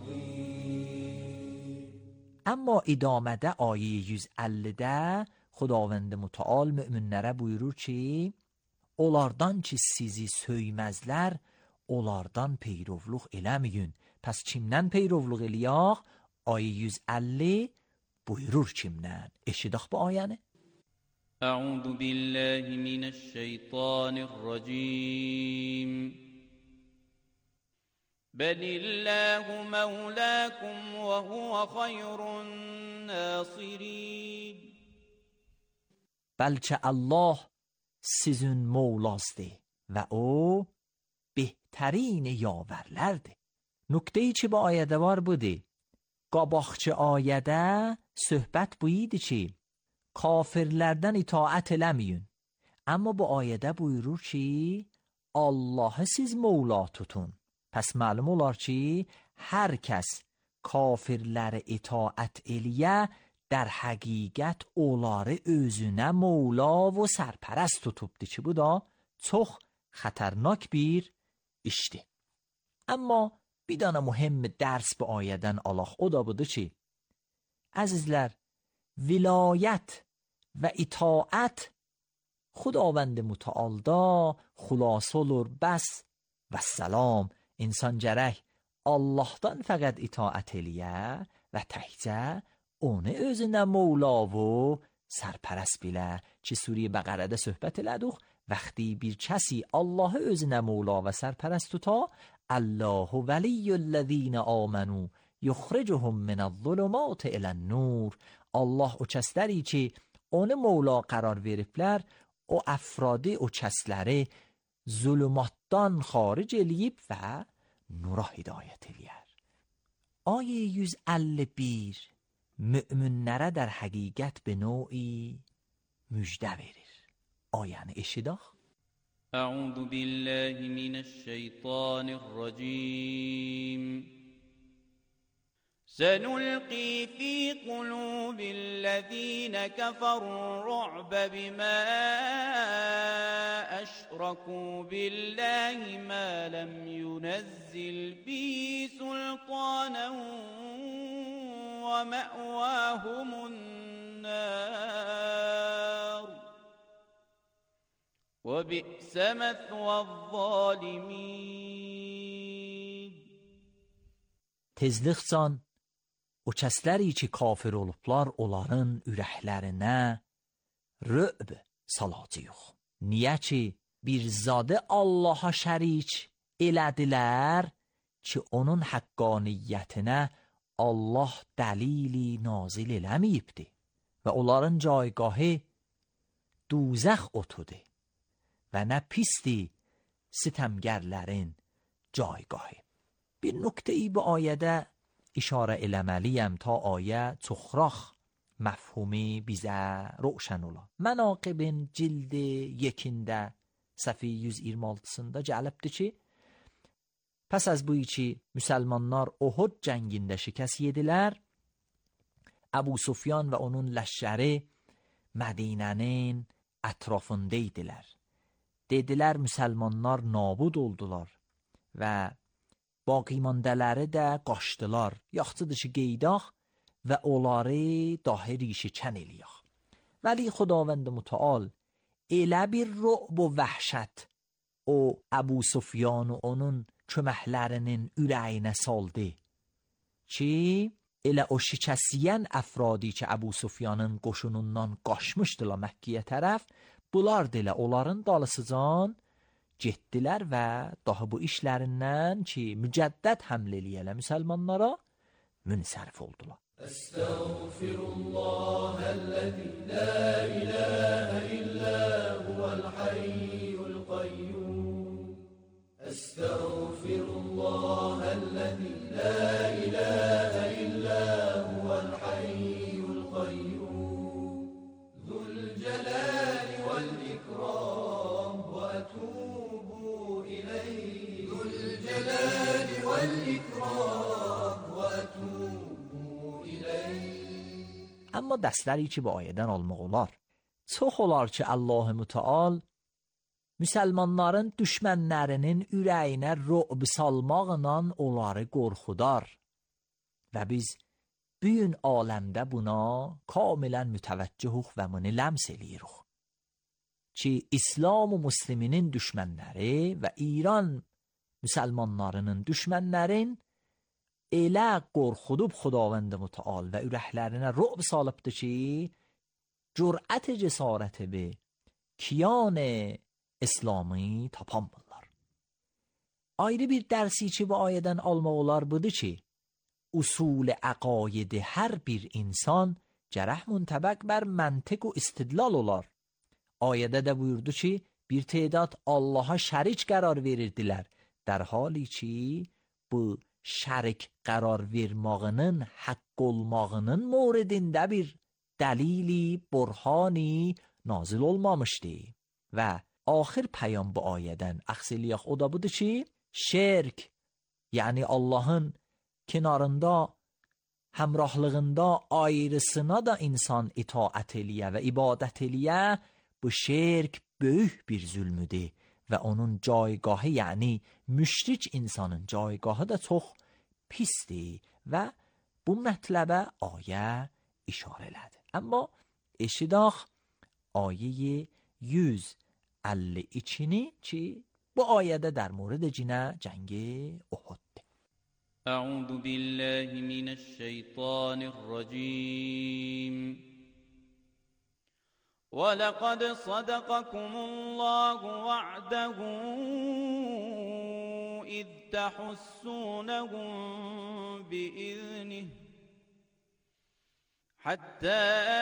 azim. Amma idamədə ayə 150-də Xudavənd Mütəal möminlərə buyurur ki, onlardan ki sizi söyməzlər, onlardan peyrovluq eləməyin. Pəs kimdən peyrovluq eləyək? Ayə 150 buyurur kimdən? Eşidək bu ayəni. Əuzu billahi minəşşeytanirracim. Bəlilləhu məvləkum və huvə xayrun nasirin. Bəlkə Allah sizin Mevlasdır və o bəhətərin yavərlərdir. Nöqtəyi ki bu ayədə var budur. Qabaqçı ayədə söhbət bu idi ki, kafirlerden itaat eləməyin. Amma bu ayədə buyurur ki, Allah'ı siz Mevla tutun. Pəs məlum olar ki, hər kəs kafirlərə itaat eləyə, در حقیقت onları özünə Mevla və sərpərəst tutubdu ki, bu da çox xətərnak bir işdir. Amma bir dənə mühüm dərs bu ayədən alaq, o da budur ki, əzizlər, vilayət və itaət Xudavənd mütəalda xülasə olur bəs və səlam. İnsan gərək Allahdan fəqət itaət eləyə və təkcə onu özünə Mevla و sərpərəst bilə ki, Suriye Bəqərədə söhbət elədik. وقتی bir کسی الله özünə Mevla و sərpərəst tuta, الله ولی الذین آمنوا یخرجهم من الظلمات الى النور. Allah o kəsləri ki, onu Mevla qərar veriblər, o əfradi o kəsləri zulümatdan xaric eləyib və nura hidayət eləyər. Ayə 151 müminlərə در حقیقت به نوعی müjdə verir. Ayəni eşidək. أعوذ بالله من الشيطان الرجيم سنلقي في قلوب الذين كفروا الرعب بما أشركوا بالله ما لم ينزل به سلطانا ومأواهم النار وبئس مثوى الظالمين. Tezlikcan o kəsləri ki kafir olublar, onların ürəklərinə rü'b salacağıq. Niyə ki bir zadı Allaha şərik elədilər ki onun haqqaniyyətinə Allah dəlili nazil eləməyibdi və onların caygahı duzəx otudur və nə pisdir sitəmgərlərin caygahı. Bir nöqtəyi bu ayədə işarə eləməliyəm ta ayə çoxrax məfhumi bizə roşən ola. Mənaqibin cildi yekində səhifə 126-sında gəlibdir ki, pəs az bu ki müsəlmanlar Uhud cəngində şikəst yedilər, Əbu Sufyan və onun ləşkəri Mədinənin ətrafında idilər. Dedilər müsəlmanlar nabud oldular və باقیماندələri də qaçdılar. Yaxşıdır ki qeydaq və onları dahi rişikən eləyək. Vəli Xudavənd mütəal elə bir rü'b و vəhşət o Əbu Sufyan و onun köməklərinin ürəyinə saldı ki, elə o şikəsiyən əfradi ki Əbu Sufyanın qoşunundan qaçmışdılar Məkkəyə tərəf, bunlar da onların dalısıcan getdilər və daha bu işlərindən ki mücəddəd həml eləyələ müsəlmanlara münsərif oldular. Estağfirullahəl-ləzi la iləhə illə huvəl-hayyul qayyum. Estağfirullahəl-ləzi la iləhə illə huvəl-hayyul qayyum. Zülcəlali vəl-ikram və ətûb Amma dərsləri ki bu ayədən almaq olar. Çox olar ki Allah Mütəal müsəlmanların düşmənlərinin ürəyinə rü'b salmaqla onları qorxudar və biz bu gün aləmdə buna kamilən mütəvəccühük və bunu ləms eləyirik ki İslam və müsliminin düşmənləri və İran müsəlmanlarının düşmənlərin elə qorxudub Xudavənd Mütəal və ürəklərinə rü'b salıbdır ki cürət cəsarəti be kiyan İslami tapamırlar. Ayrı bir dərsi ki bu ayədən almaq olar budur ki usul əqaid hər bir insan gərək müntəbəq bər məntiq و istidlal olar. Ayədə də buyurdu ki bir تعداد Allaha şərik qərar verirdilər. در حالی ki bu şərik qərar vermağının haqq olmağının موردində bir delili, burhani nazil olmamışdı. Ve ahir peyam bu ayeden aksiliyak o da budur ki şirk, yani Allah'ın kenarında, hemrahlığında ayrısına da insan itaat eliye ve ibadet eliye, bu şirk büyük bir zulmüdür ve onun caygahı, yani müşrik insanın caygahı da çok pisdir ve bu mətləbə ayə işarələdir. Amma eşidaq ayə 152-ni ki bu ayədə در مورد جنگ احد. أعوذ بالله من الشيطان الرجيم ولقد صدقكم الله وعده إذ تحسونهم بإذنه حتى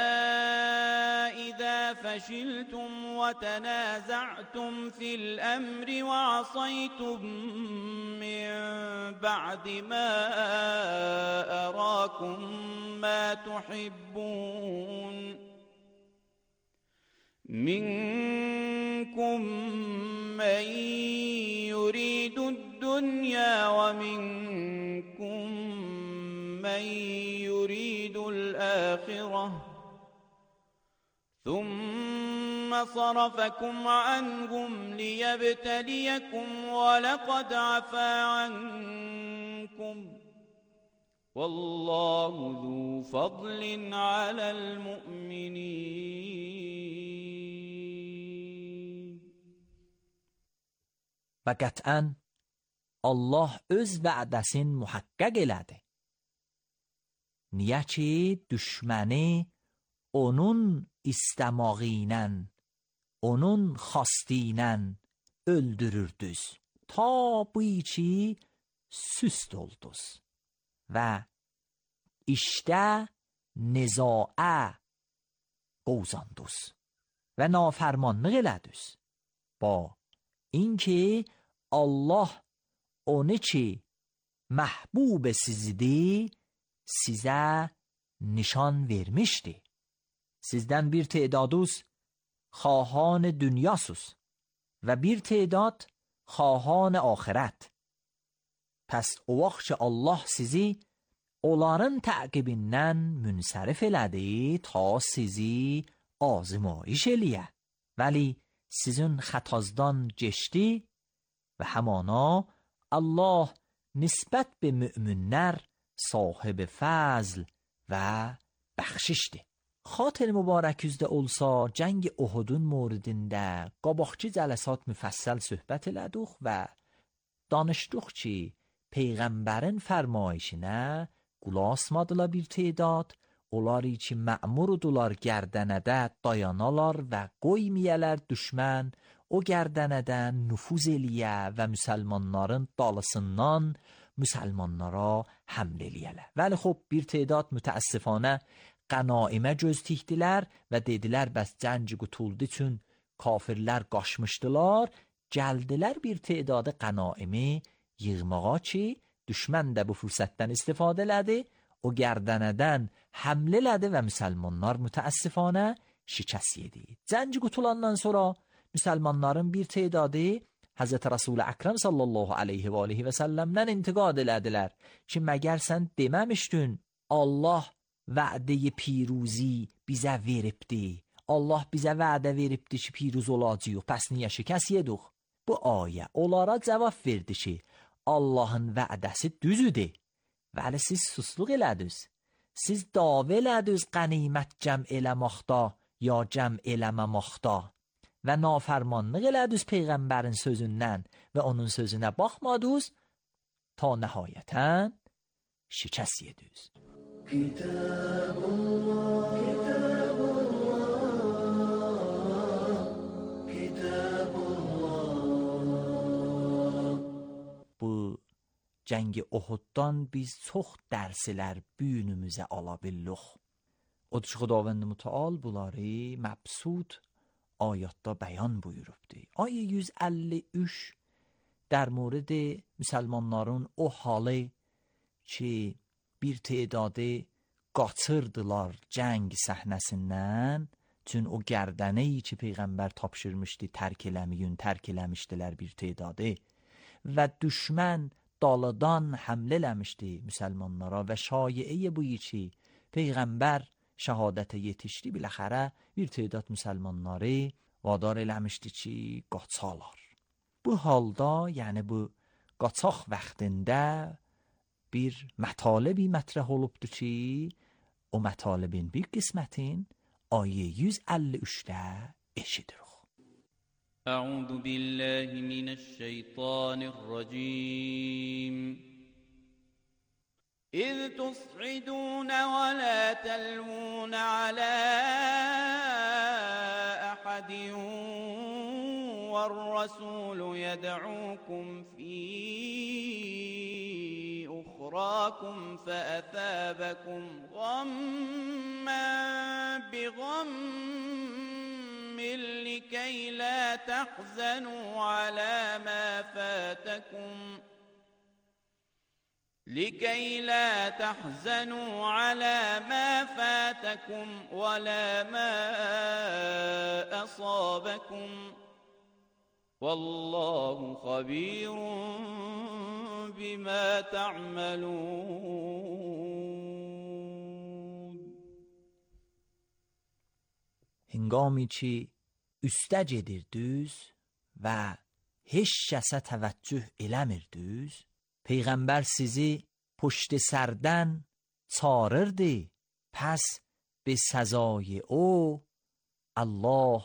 إذا فشلتم وتنازعتم في الأمر وعصيتم من بعد ما أراكم ما تحبون منكم من يريد الدنيا ومنكم من يريد الآخرة ثم صرفكم عنهم ليبتليكم ولقد عفا عنكم والله ذو فضل على المؤمنين. و قطعاً Allah öz vədəsini muhaqqaq elədi. Niyə ki, düşməni onun istəmağı ilə, onun xastı ilə öldürürdüz. Ta bu ki, süst olduz. Və işdə nizaə qovzanduz. Və nafərmanlıq elədüz. Ba اینکه Allah onu ki محبوب sizdi sizə nişan vermişdi. Sizdən bir tedaduz خواهان dünyasız və bir tedad خواهان آخرت. Pəs o vaxt ki Allah sizi onların təqibindən münsərif elədi ta sizi azmayış eləyə. Vəli sizin xətazdan geçdi və həmana Allah nisbət be müminlər sahib fəzl və bəxşişdir. Xatir mübarək üzdə olsa cəng Uhudun موردində qabaqçı cələsat müfəssəl söhbət elədik və danışdıq ki Peyğəmbərin fərmayişinə qulaq asmadılar bir tedad, onları ki mə'murdular gərdənədə dayanalar və qoymiyələr düşmən o gərdənədən nüfuz eləyə və müsəlmanların dalısından müsəlmanlara həml eləyələr. Vəli xub bir tedad mütəəssifanə qənaimə göz tikdilər və dedilər bəs cəngi qutuldu üçün kafirlər qaçmışdılar, gəldilər bir tedadı qənaimi yığmağa ki düşmən də bu fürsətdən istifadə elədi, o gərdənədən həml elədi və müsəlmanlar mütəəssifanə şikəst yedi. Cəngi qutulandan sonra müsəlmanların bir tedadı Hazreti Resul Əkrəm sallallahu aleyhi və aleyhi və səlləmdən intiqad elədilər ki məgər sən deməmişdin Allah vədə-i piruzi bizə veribdi. Allah bizə vədə veribdi ki piruz olacağıq. Pəs niyə şikəst yedik? Bu ayə onlara cavab verdi ki Allahın vədəsi düzüdür. Vəli siz susluq elədiniz. Siz dava elədiniz qənimət cəm eləmaqda ya cəm eləməmaqda və nafərmanlıq elədiniz Peyğəmbərin sözündən və onun sözünə baxmadınız ta nəhayətən şikəst yediniz. Kitabullah, Kitabullah, Kitabullah. Bu cəngi Uhuddan biz çox dərslər büyünümüzə ala bildik. Odur ki Xudavənd Mütəal bunları məbsud ayatda bəyan buyurubdu. Ayə 153 در مورد مسلمانların o halı ki bir tedadı qaçırdılar cəng səhnəsindən. Çün o gərdəneyi ki Peyğəmbər tapşırmışdı, tərk eləmişdilər bir tedadı və düşmən dalıdan həmlə eləmişdi müsəlmanlara və şایəyə bu ki Peyğəmbər şəhadətə yetişdi, biləxərə bir tedad müsəlmanları vadar eləmişdi ki qaçalar. Bu halda, yəni bu qaçaq vaxtında bir mətalibi mətrəh olubdu ki, o mətalibin bir qismətin آیه 153 eşidirik. أعوذ بالله من الشيطان الرجيم إذ تصعدون ولا تلوون على أحد والرسول يدعوكم في أخراكم فأثابكم غما بغم لكي لا تحزنوا على ما فاتكم ولا ما أصابكم والله خبير بما تعملون. هنگامی چی üstə gedirdiniz və heç kəsə təvəccüh eləmirdiniz, Peyğəmbər sizi puşti sərdən çağırırdı. Pəs به سزای او Allah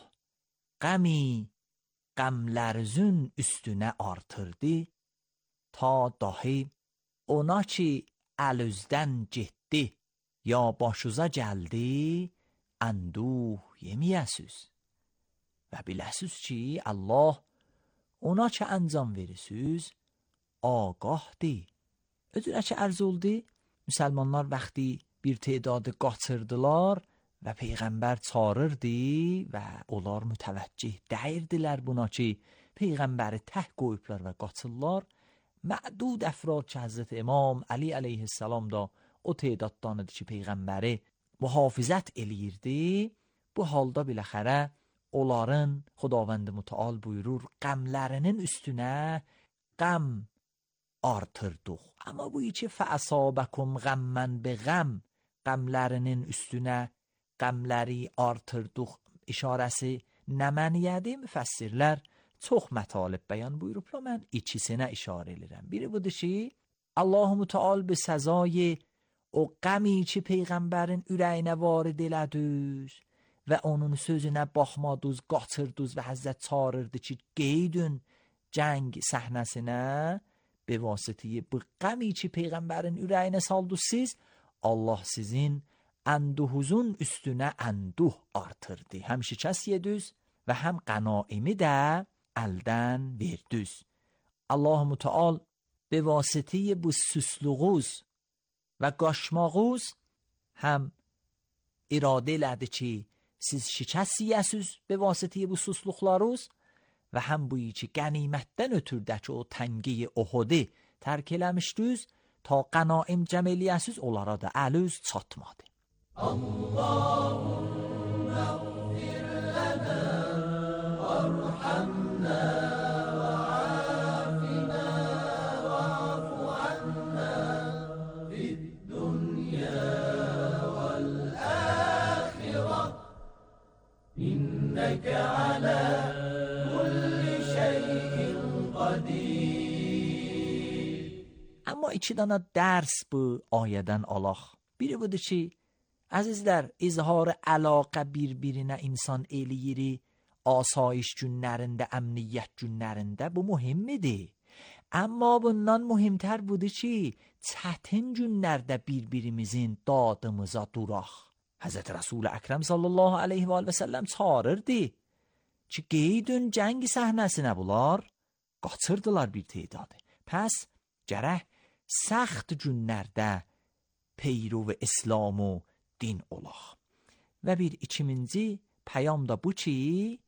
qəmlərzün üstünə artırdı ta dahi ona ki əlüzdən getdi ya başuza gəldi anduh yemiyəsiz və biləsiz ki Allah ona ki əncam verirsiniz ağahdır. Özürə ki ərz oldu, müsəlmanlar vaxtı bir tedadı qaçırdılar və Peyğəmbər çağırırdı və onlar mütəvəccih dəyirdilər buna ki Peyğəmbəri təh qoyublar və qaçırlar. Mədud əfrad ki Həzrət İmam Ali əleyhissalam da o tedaddan idi ki Peyğəmbəri mühafizət eləyirdi. Bu halda biləxərə onların Xudavənd Mütəal buyurur qəmlərinin üstünə qəm artırdıq. Amma bu içi fəəsabəkum qəmmən bi qəm, qəmlərinin üstünə qəmləri artırdıq işarəsi nə məniyədir? Müfəssirlər çox mətalib bəyan buyurublar. Mən ikisinə işarə edirəm. Biri budur ki Allah-u Mütəal به سزای o qəmi ki Peyğəmbərin ürəyinə varid elədiniz və onun sözünə baxmadınız, qaçırdınız və Həzrət çağırırdı ki qeydün cəng səhnəsinə به واسطه bu qəmi ki Peyğəmbərin ürəyinə saldınız siz, Allah sizin əndühüzün üstünə əndüh artırdı. Həm şikəst yediniz və həm qənaimi də əldən verdiniz. Allah-u Mütəal به واسطه bu süslüğüz və qaşmağız həm iradə elədi ki siz şikəst yiyəsiz به واسطه bu süslüqlarız və həm bu ki qənimətdən ötürdəki o təngi Uhudi tərk eləmişdiniz ta qənaim cəm eləyəsiz, onlara da əlüz çatmadı. Allahümmeğfir lənə vərhamnə və afina və afu annə fid dünya vəl-əxirə innəkə alə Amma iki dana dərs bu ayədən alaq. Biri budur ki, əzizlər, izhar əlaqə bir-birinə insan eləyiri, asayiş günlərində, əmniyyət günlərində bu mühimmidir. Amma bundan mühimtər budur ki, çətin günlərdə bir-birimizin dadımıza duraq. Həzrət Rəsul Əkrəm sallallahu aleyhi və səlləm çağırırdı ki, qeydün cəng səhnəsinə bunlar qaçırdılar bir tedadı. Pəs gərək səxt günlərdə peyrov İslam و din olaq. Və bir ikinci pəyam da bu ki,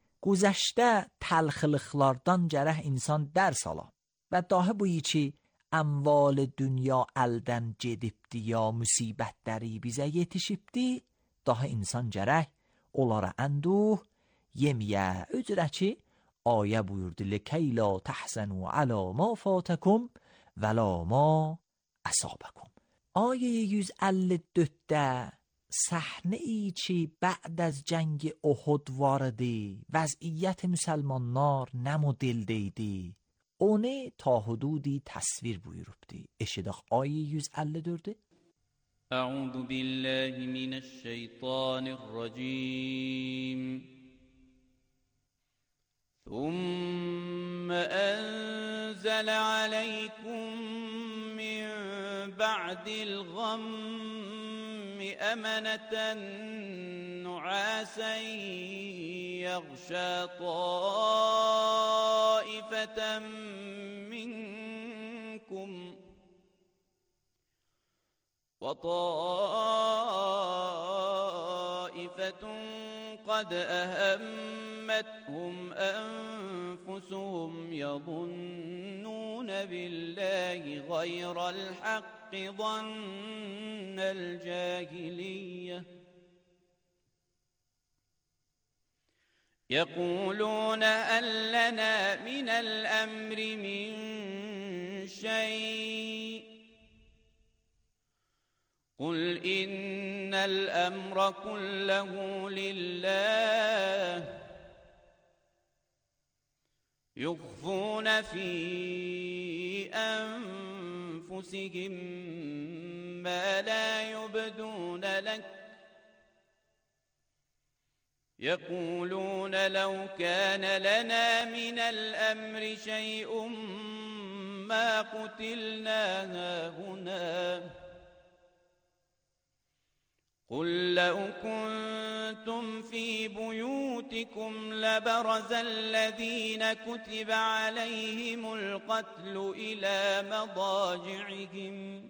güzəştə təlxılıqlardan gərək insan dərs ala. Və dahi bu ki, amval dünya elden gedibdi ya musibətləri bizə yetişibdi, daha insan gərək onlaraənduh yemiyə öcrəki ayə buyurdu lekeyla تحزنوا علی ما فاتکم ولا ما اصابکم. آیه 154 صحنه ای چی بعد از جنگ احد vardı vəziyyət müsəlmanlar nə modeldeydi onu ta hududi təsvir buyurubdu. Eşidək ayı 154. أعوذ بالله من الشيطان الرجيم ثم أنزل عليكم من بعد الغم أمنة نعاسا يغشى طائفة منكم وطائفة قد أهمتهم أنفسهم يظنون بالله غير الحق ظن الجاهلية يقولون هل لنا من الأمر من شيء قل إن الأمر كله لله يخفون في أنفسهم ما لا يبدون لك يقولون لو كان لنا من الأمر شيء ما قتلنا هاهنا قل لو كنتم في بيوتكم لبرز الذين كتب عليهم القتل إلى مضاجعهم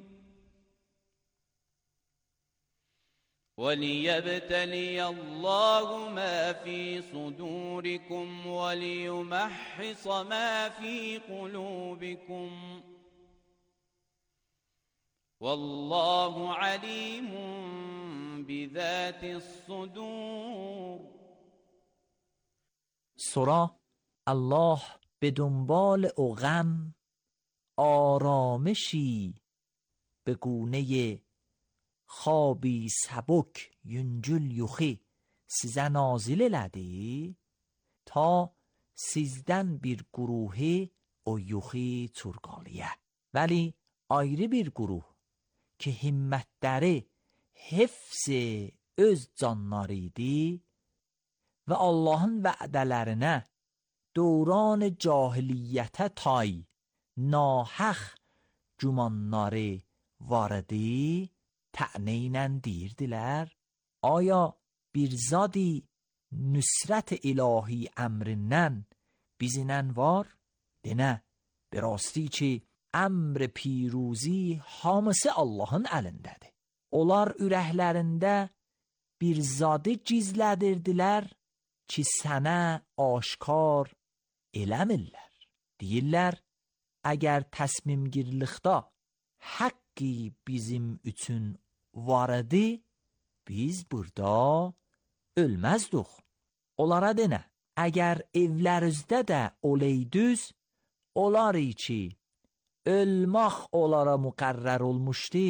وليبتلي الله ما في صدوركم وليمحص ما في قلوبكم والله عليم بذات الصدور. سورا الله به دنبال او غم آرامشی به گونه خوابی سبک ینجل یخی size nazil elədi ta sizden bir guruhi o yuxi turqalıya. Vəli ayrı bir guruh ki himmətləri hifz öz canları idi və Allahın vədələrinə dövran cahiliyyətə tay nahaq gümanları var idi, tə'nə ilə deyirdilər, aya bir zadi nüsrət ilahi əmrindən bizinən var? Denə, bir rasti ki, əmr piruzi hamısı Allahın əlindədir. Onlar ürəklərində bir zadı gizlədirdilər ki, sənə aşkar eləmirlər. Deyirlər, əgər təsmimgirlikdə haqqi bizim üçün var idi, biz burada ölməzdik. Onlara denə, əgər evlərinizdə də oleydüz, onlar ki, ölmək onlara müqərrər olmuşdu,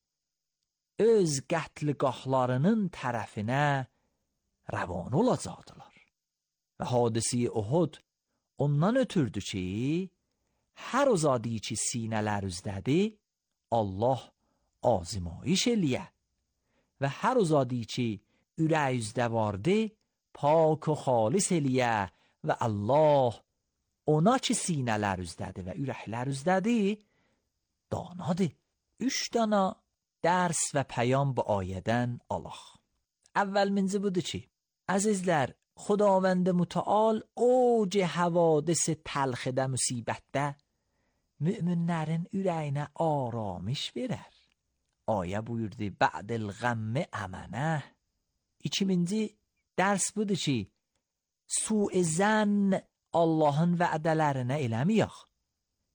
öz qətliqahlarının tərəfinə rəvan olacaqdılar. Və hadisi Uhud ondan ötürdü ki, hər o zadi ki sinələrizdədir, Allah azmayış eləyə və hər o zadi ki ürəyizdə vardı, pak و xalis eləyə və Allah ona ki sinələrizdədir və ürəklərizdədir, danadır. 3 dana dərs və pəyam bu ayədən alaq. Əvvəlmincə budur ki, əzizlər, Xudavənd mütəal اوج حوادث تلخdə, müsibətdə müminlərin ürəyinə aramış verər. Ayə buyurdu, bə'dəl qəmmə əmənə. 2-ci dərs budur ki, su'e zənn Allahın vədələrinə eləməyək.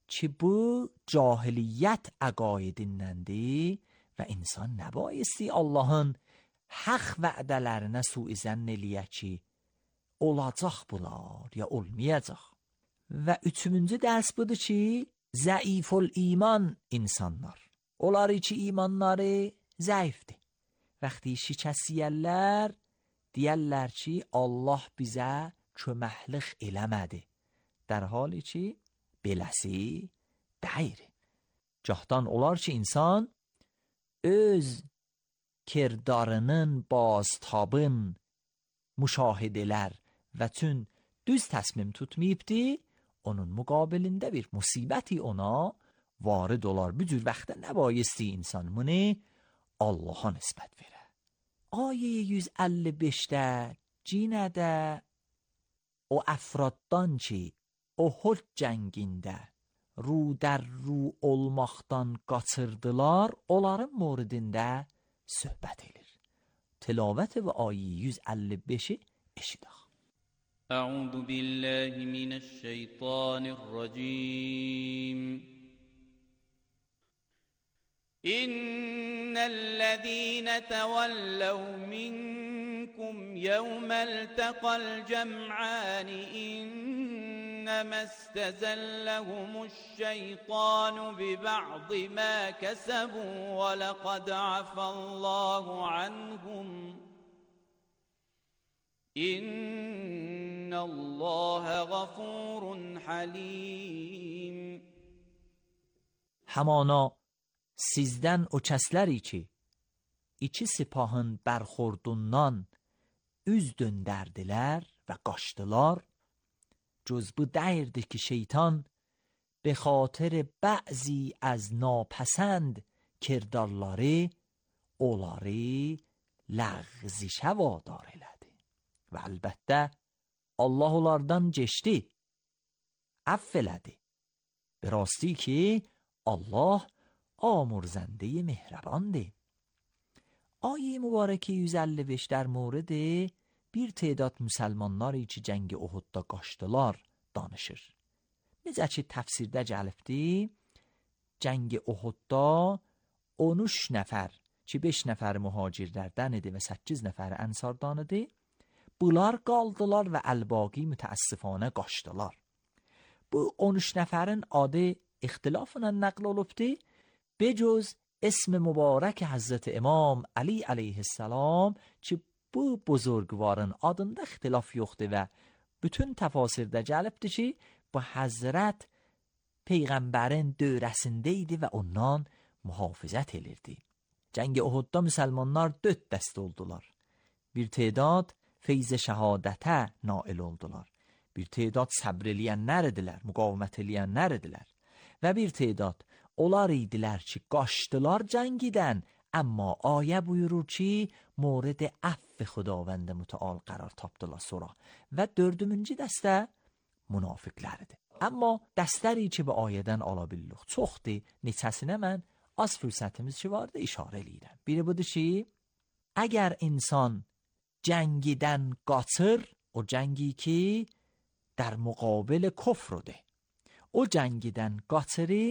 که bu cahiliyyət əqaidindəndir və insan nəbayisти Allahın haq vədələrinə suizən eləyə ki, olacaq bunlar, ya olmayacaq. Və üçüncü dərs budur ki, zəiful iman insanlar. Onları ki, imanları zəifdir. Vəqti şikəst yiyərlər, deyərlər ki, Allah bizə köməklik eləmədi. در حالی ki, beləsi deyir. Cahdan olar ki, insan öz kirdarının baztabın müşahidələr və tün düz təsmim tutmayıbdi, onun müqabilində bir musibəti ona varid olar. Bu cür vaxtda nəbayisти insan bunu Allaha nisbət verə. Ayə 155-də cinədə o əfraddan ki, Uhud cəngində ru در ru olmaqdan qaçırdılar, onların moridində söhbət edir. Tilavət və ayə 155-i eşidək. أعوذ بالله من الشيطان الرجيم إن الذين تولوا منكم يوم التقى الجمعان إنما استزلهم الشيطان ببعض ما كسبوا ولقد عفى الله عنهم إن الله غفور حلیم. همانا 13 o kəsləri ki, iki sipahın bərxordundan üz döndərdilər və qaçdılar, cüz bu dəyirdi ki, şeytan به خاطر بعضی از ناپسند کردارları onları لغزشə vadar elədi. Və əlbəttə Allah onlardan keçdi, əff elədi. به راستی ki Allah آمرزنده مهربانده. آیه مبارکه 155 در مورد bir تعداد müsəlmanları ki cəngi Uhudda qaçdılar danışır. Necə ki təfsirdə gəlibdi, cəngi Uhudda 13 nəfər ki 5 nəfər mühacirlərdən idi və 8 nəfər ənsardan idi, bunlar qaldılar və əlbaqi mütəəssifanə qaçdılar. Bu 13 nəfərin adı ixtilafla nəql olubdi, بجز اسم مبارک حضرت امام علی علیه السلام ki bu buzurgvarın adında ixtilaf yoxdur və bütün təfasirdə gəlibdir ki, bu Həzrət Peyğəmbərin dövrəsində idi və ondan mühafizət edirdi. Cəng Uhudda müsəlmanlar 4 dəstə oldular. Bir تعداد feyz şəhadətə nail oldular. Bir تعداد səbr eləyənlər idilər, müqavimət eləyənlər idilər. Və bir تعداد onlar idilər ki, qaçdılar cəngidən, amma ayə buyurur ki, mورد عفو خداوند متعال قرار tapdılar sonra. Və 4-cü dəstə münafiqlərdir. Amma dəstələri ki, bu ayədən ala bildik çoxdur. Neçəsinə mən az fürsətimiz ki vardı işarə eləyirəm. Biri budur ki, əgər insan cəngidən qaçır, o cəngi ki در مقابل کفرده، o cəngidən qaçırı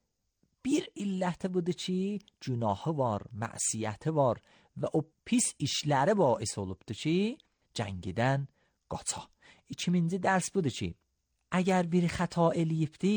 bir illəti budur ki, günahı var, məsiyyəti var və o pis işləri bais olubdur ki, cəngidən qaça. İkinci dərs budur ki, əgər biri xəta eləyibdi,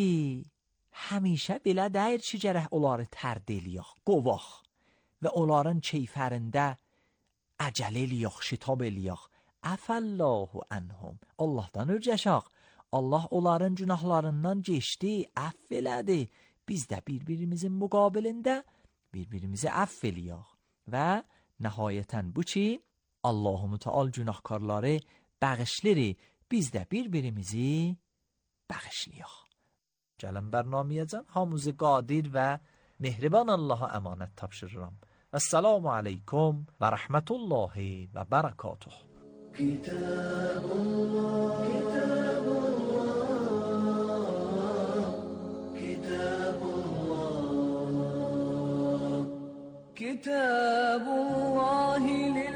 həmişə belə deyir ki, gərək onları tərd eləyək, qovaq və onların keyfərində əcəl eləyək, şitab eləyək. Əfəllahu ənhum. Allahdan ürcəşək. Allah onların günahlarından geçdi, əff elədi. Biz də bir-birimizin müqabilində bir-birimizi əff eləyək. Və nəhayətən bu ki, Allah-u Müteal günahkarları bağışlayır, biz də bir-birimizi bağışlayaq. Gəlin bərnaməyə hamımızı qadir və mehriban Allaha əmanət tapşırıram. Esselamu aleykum və rəhmətullahi və bərəkatuh. كتاب الله كتاب الله كتاب الله كتاب الله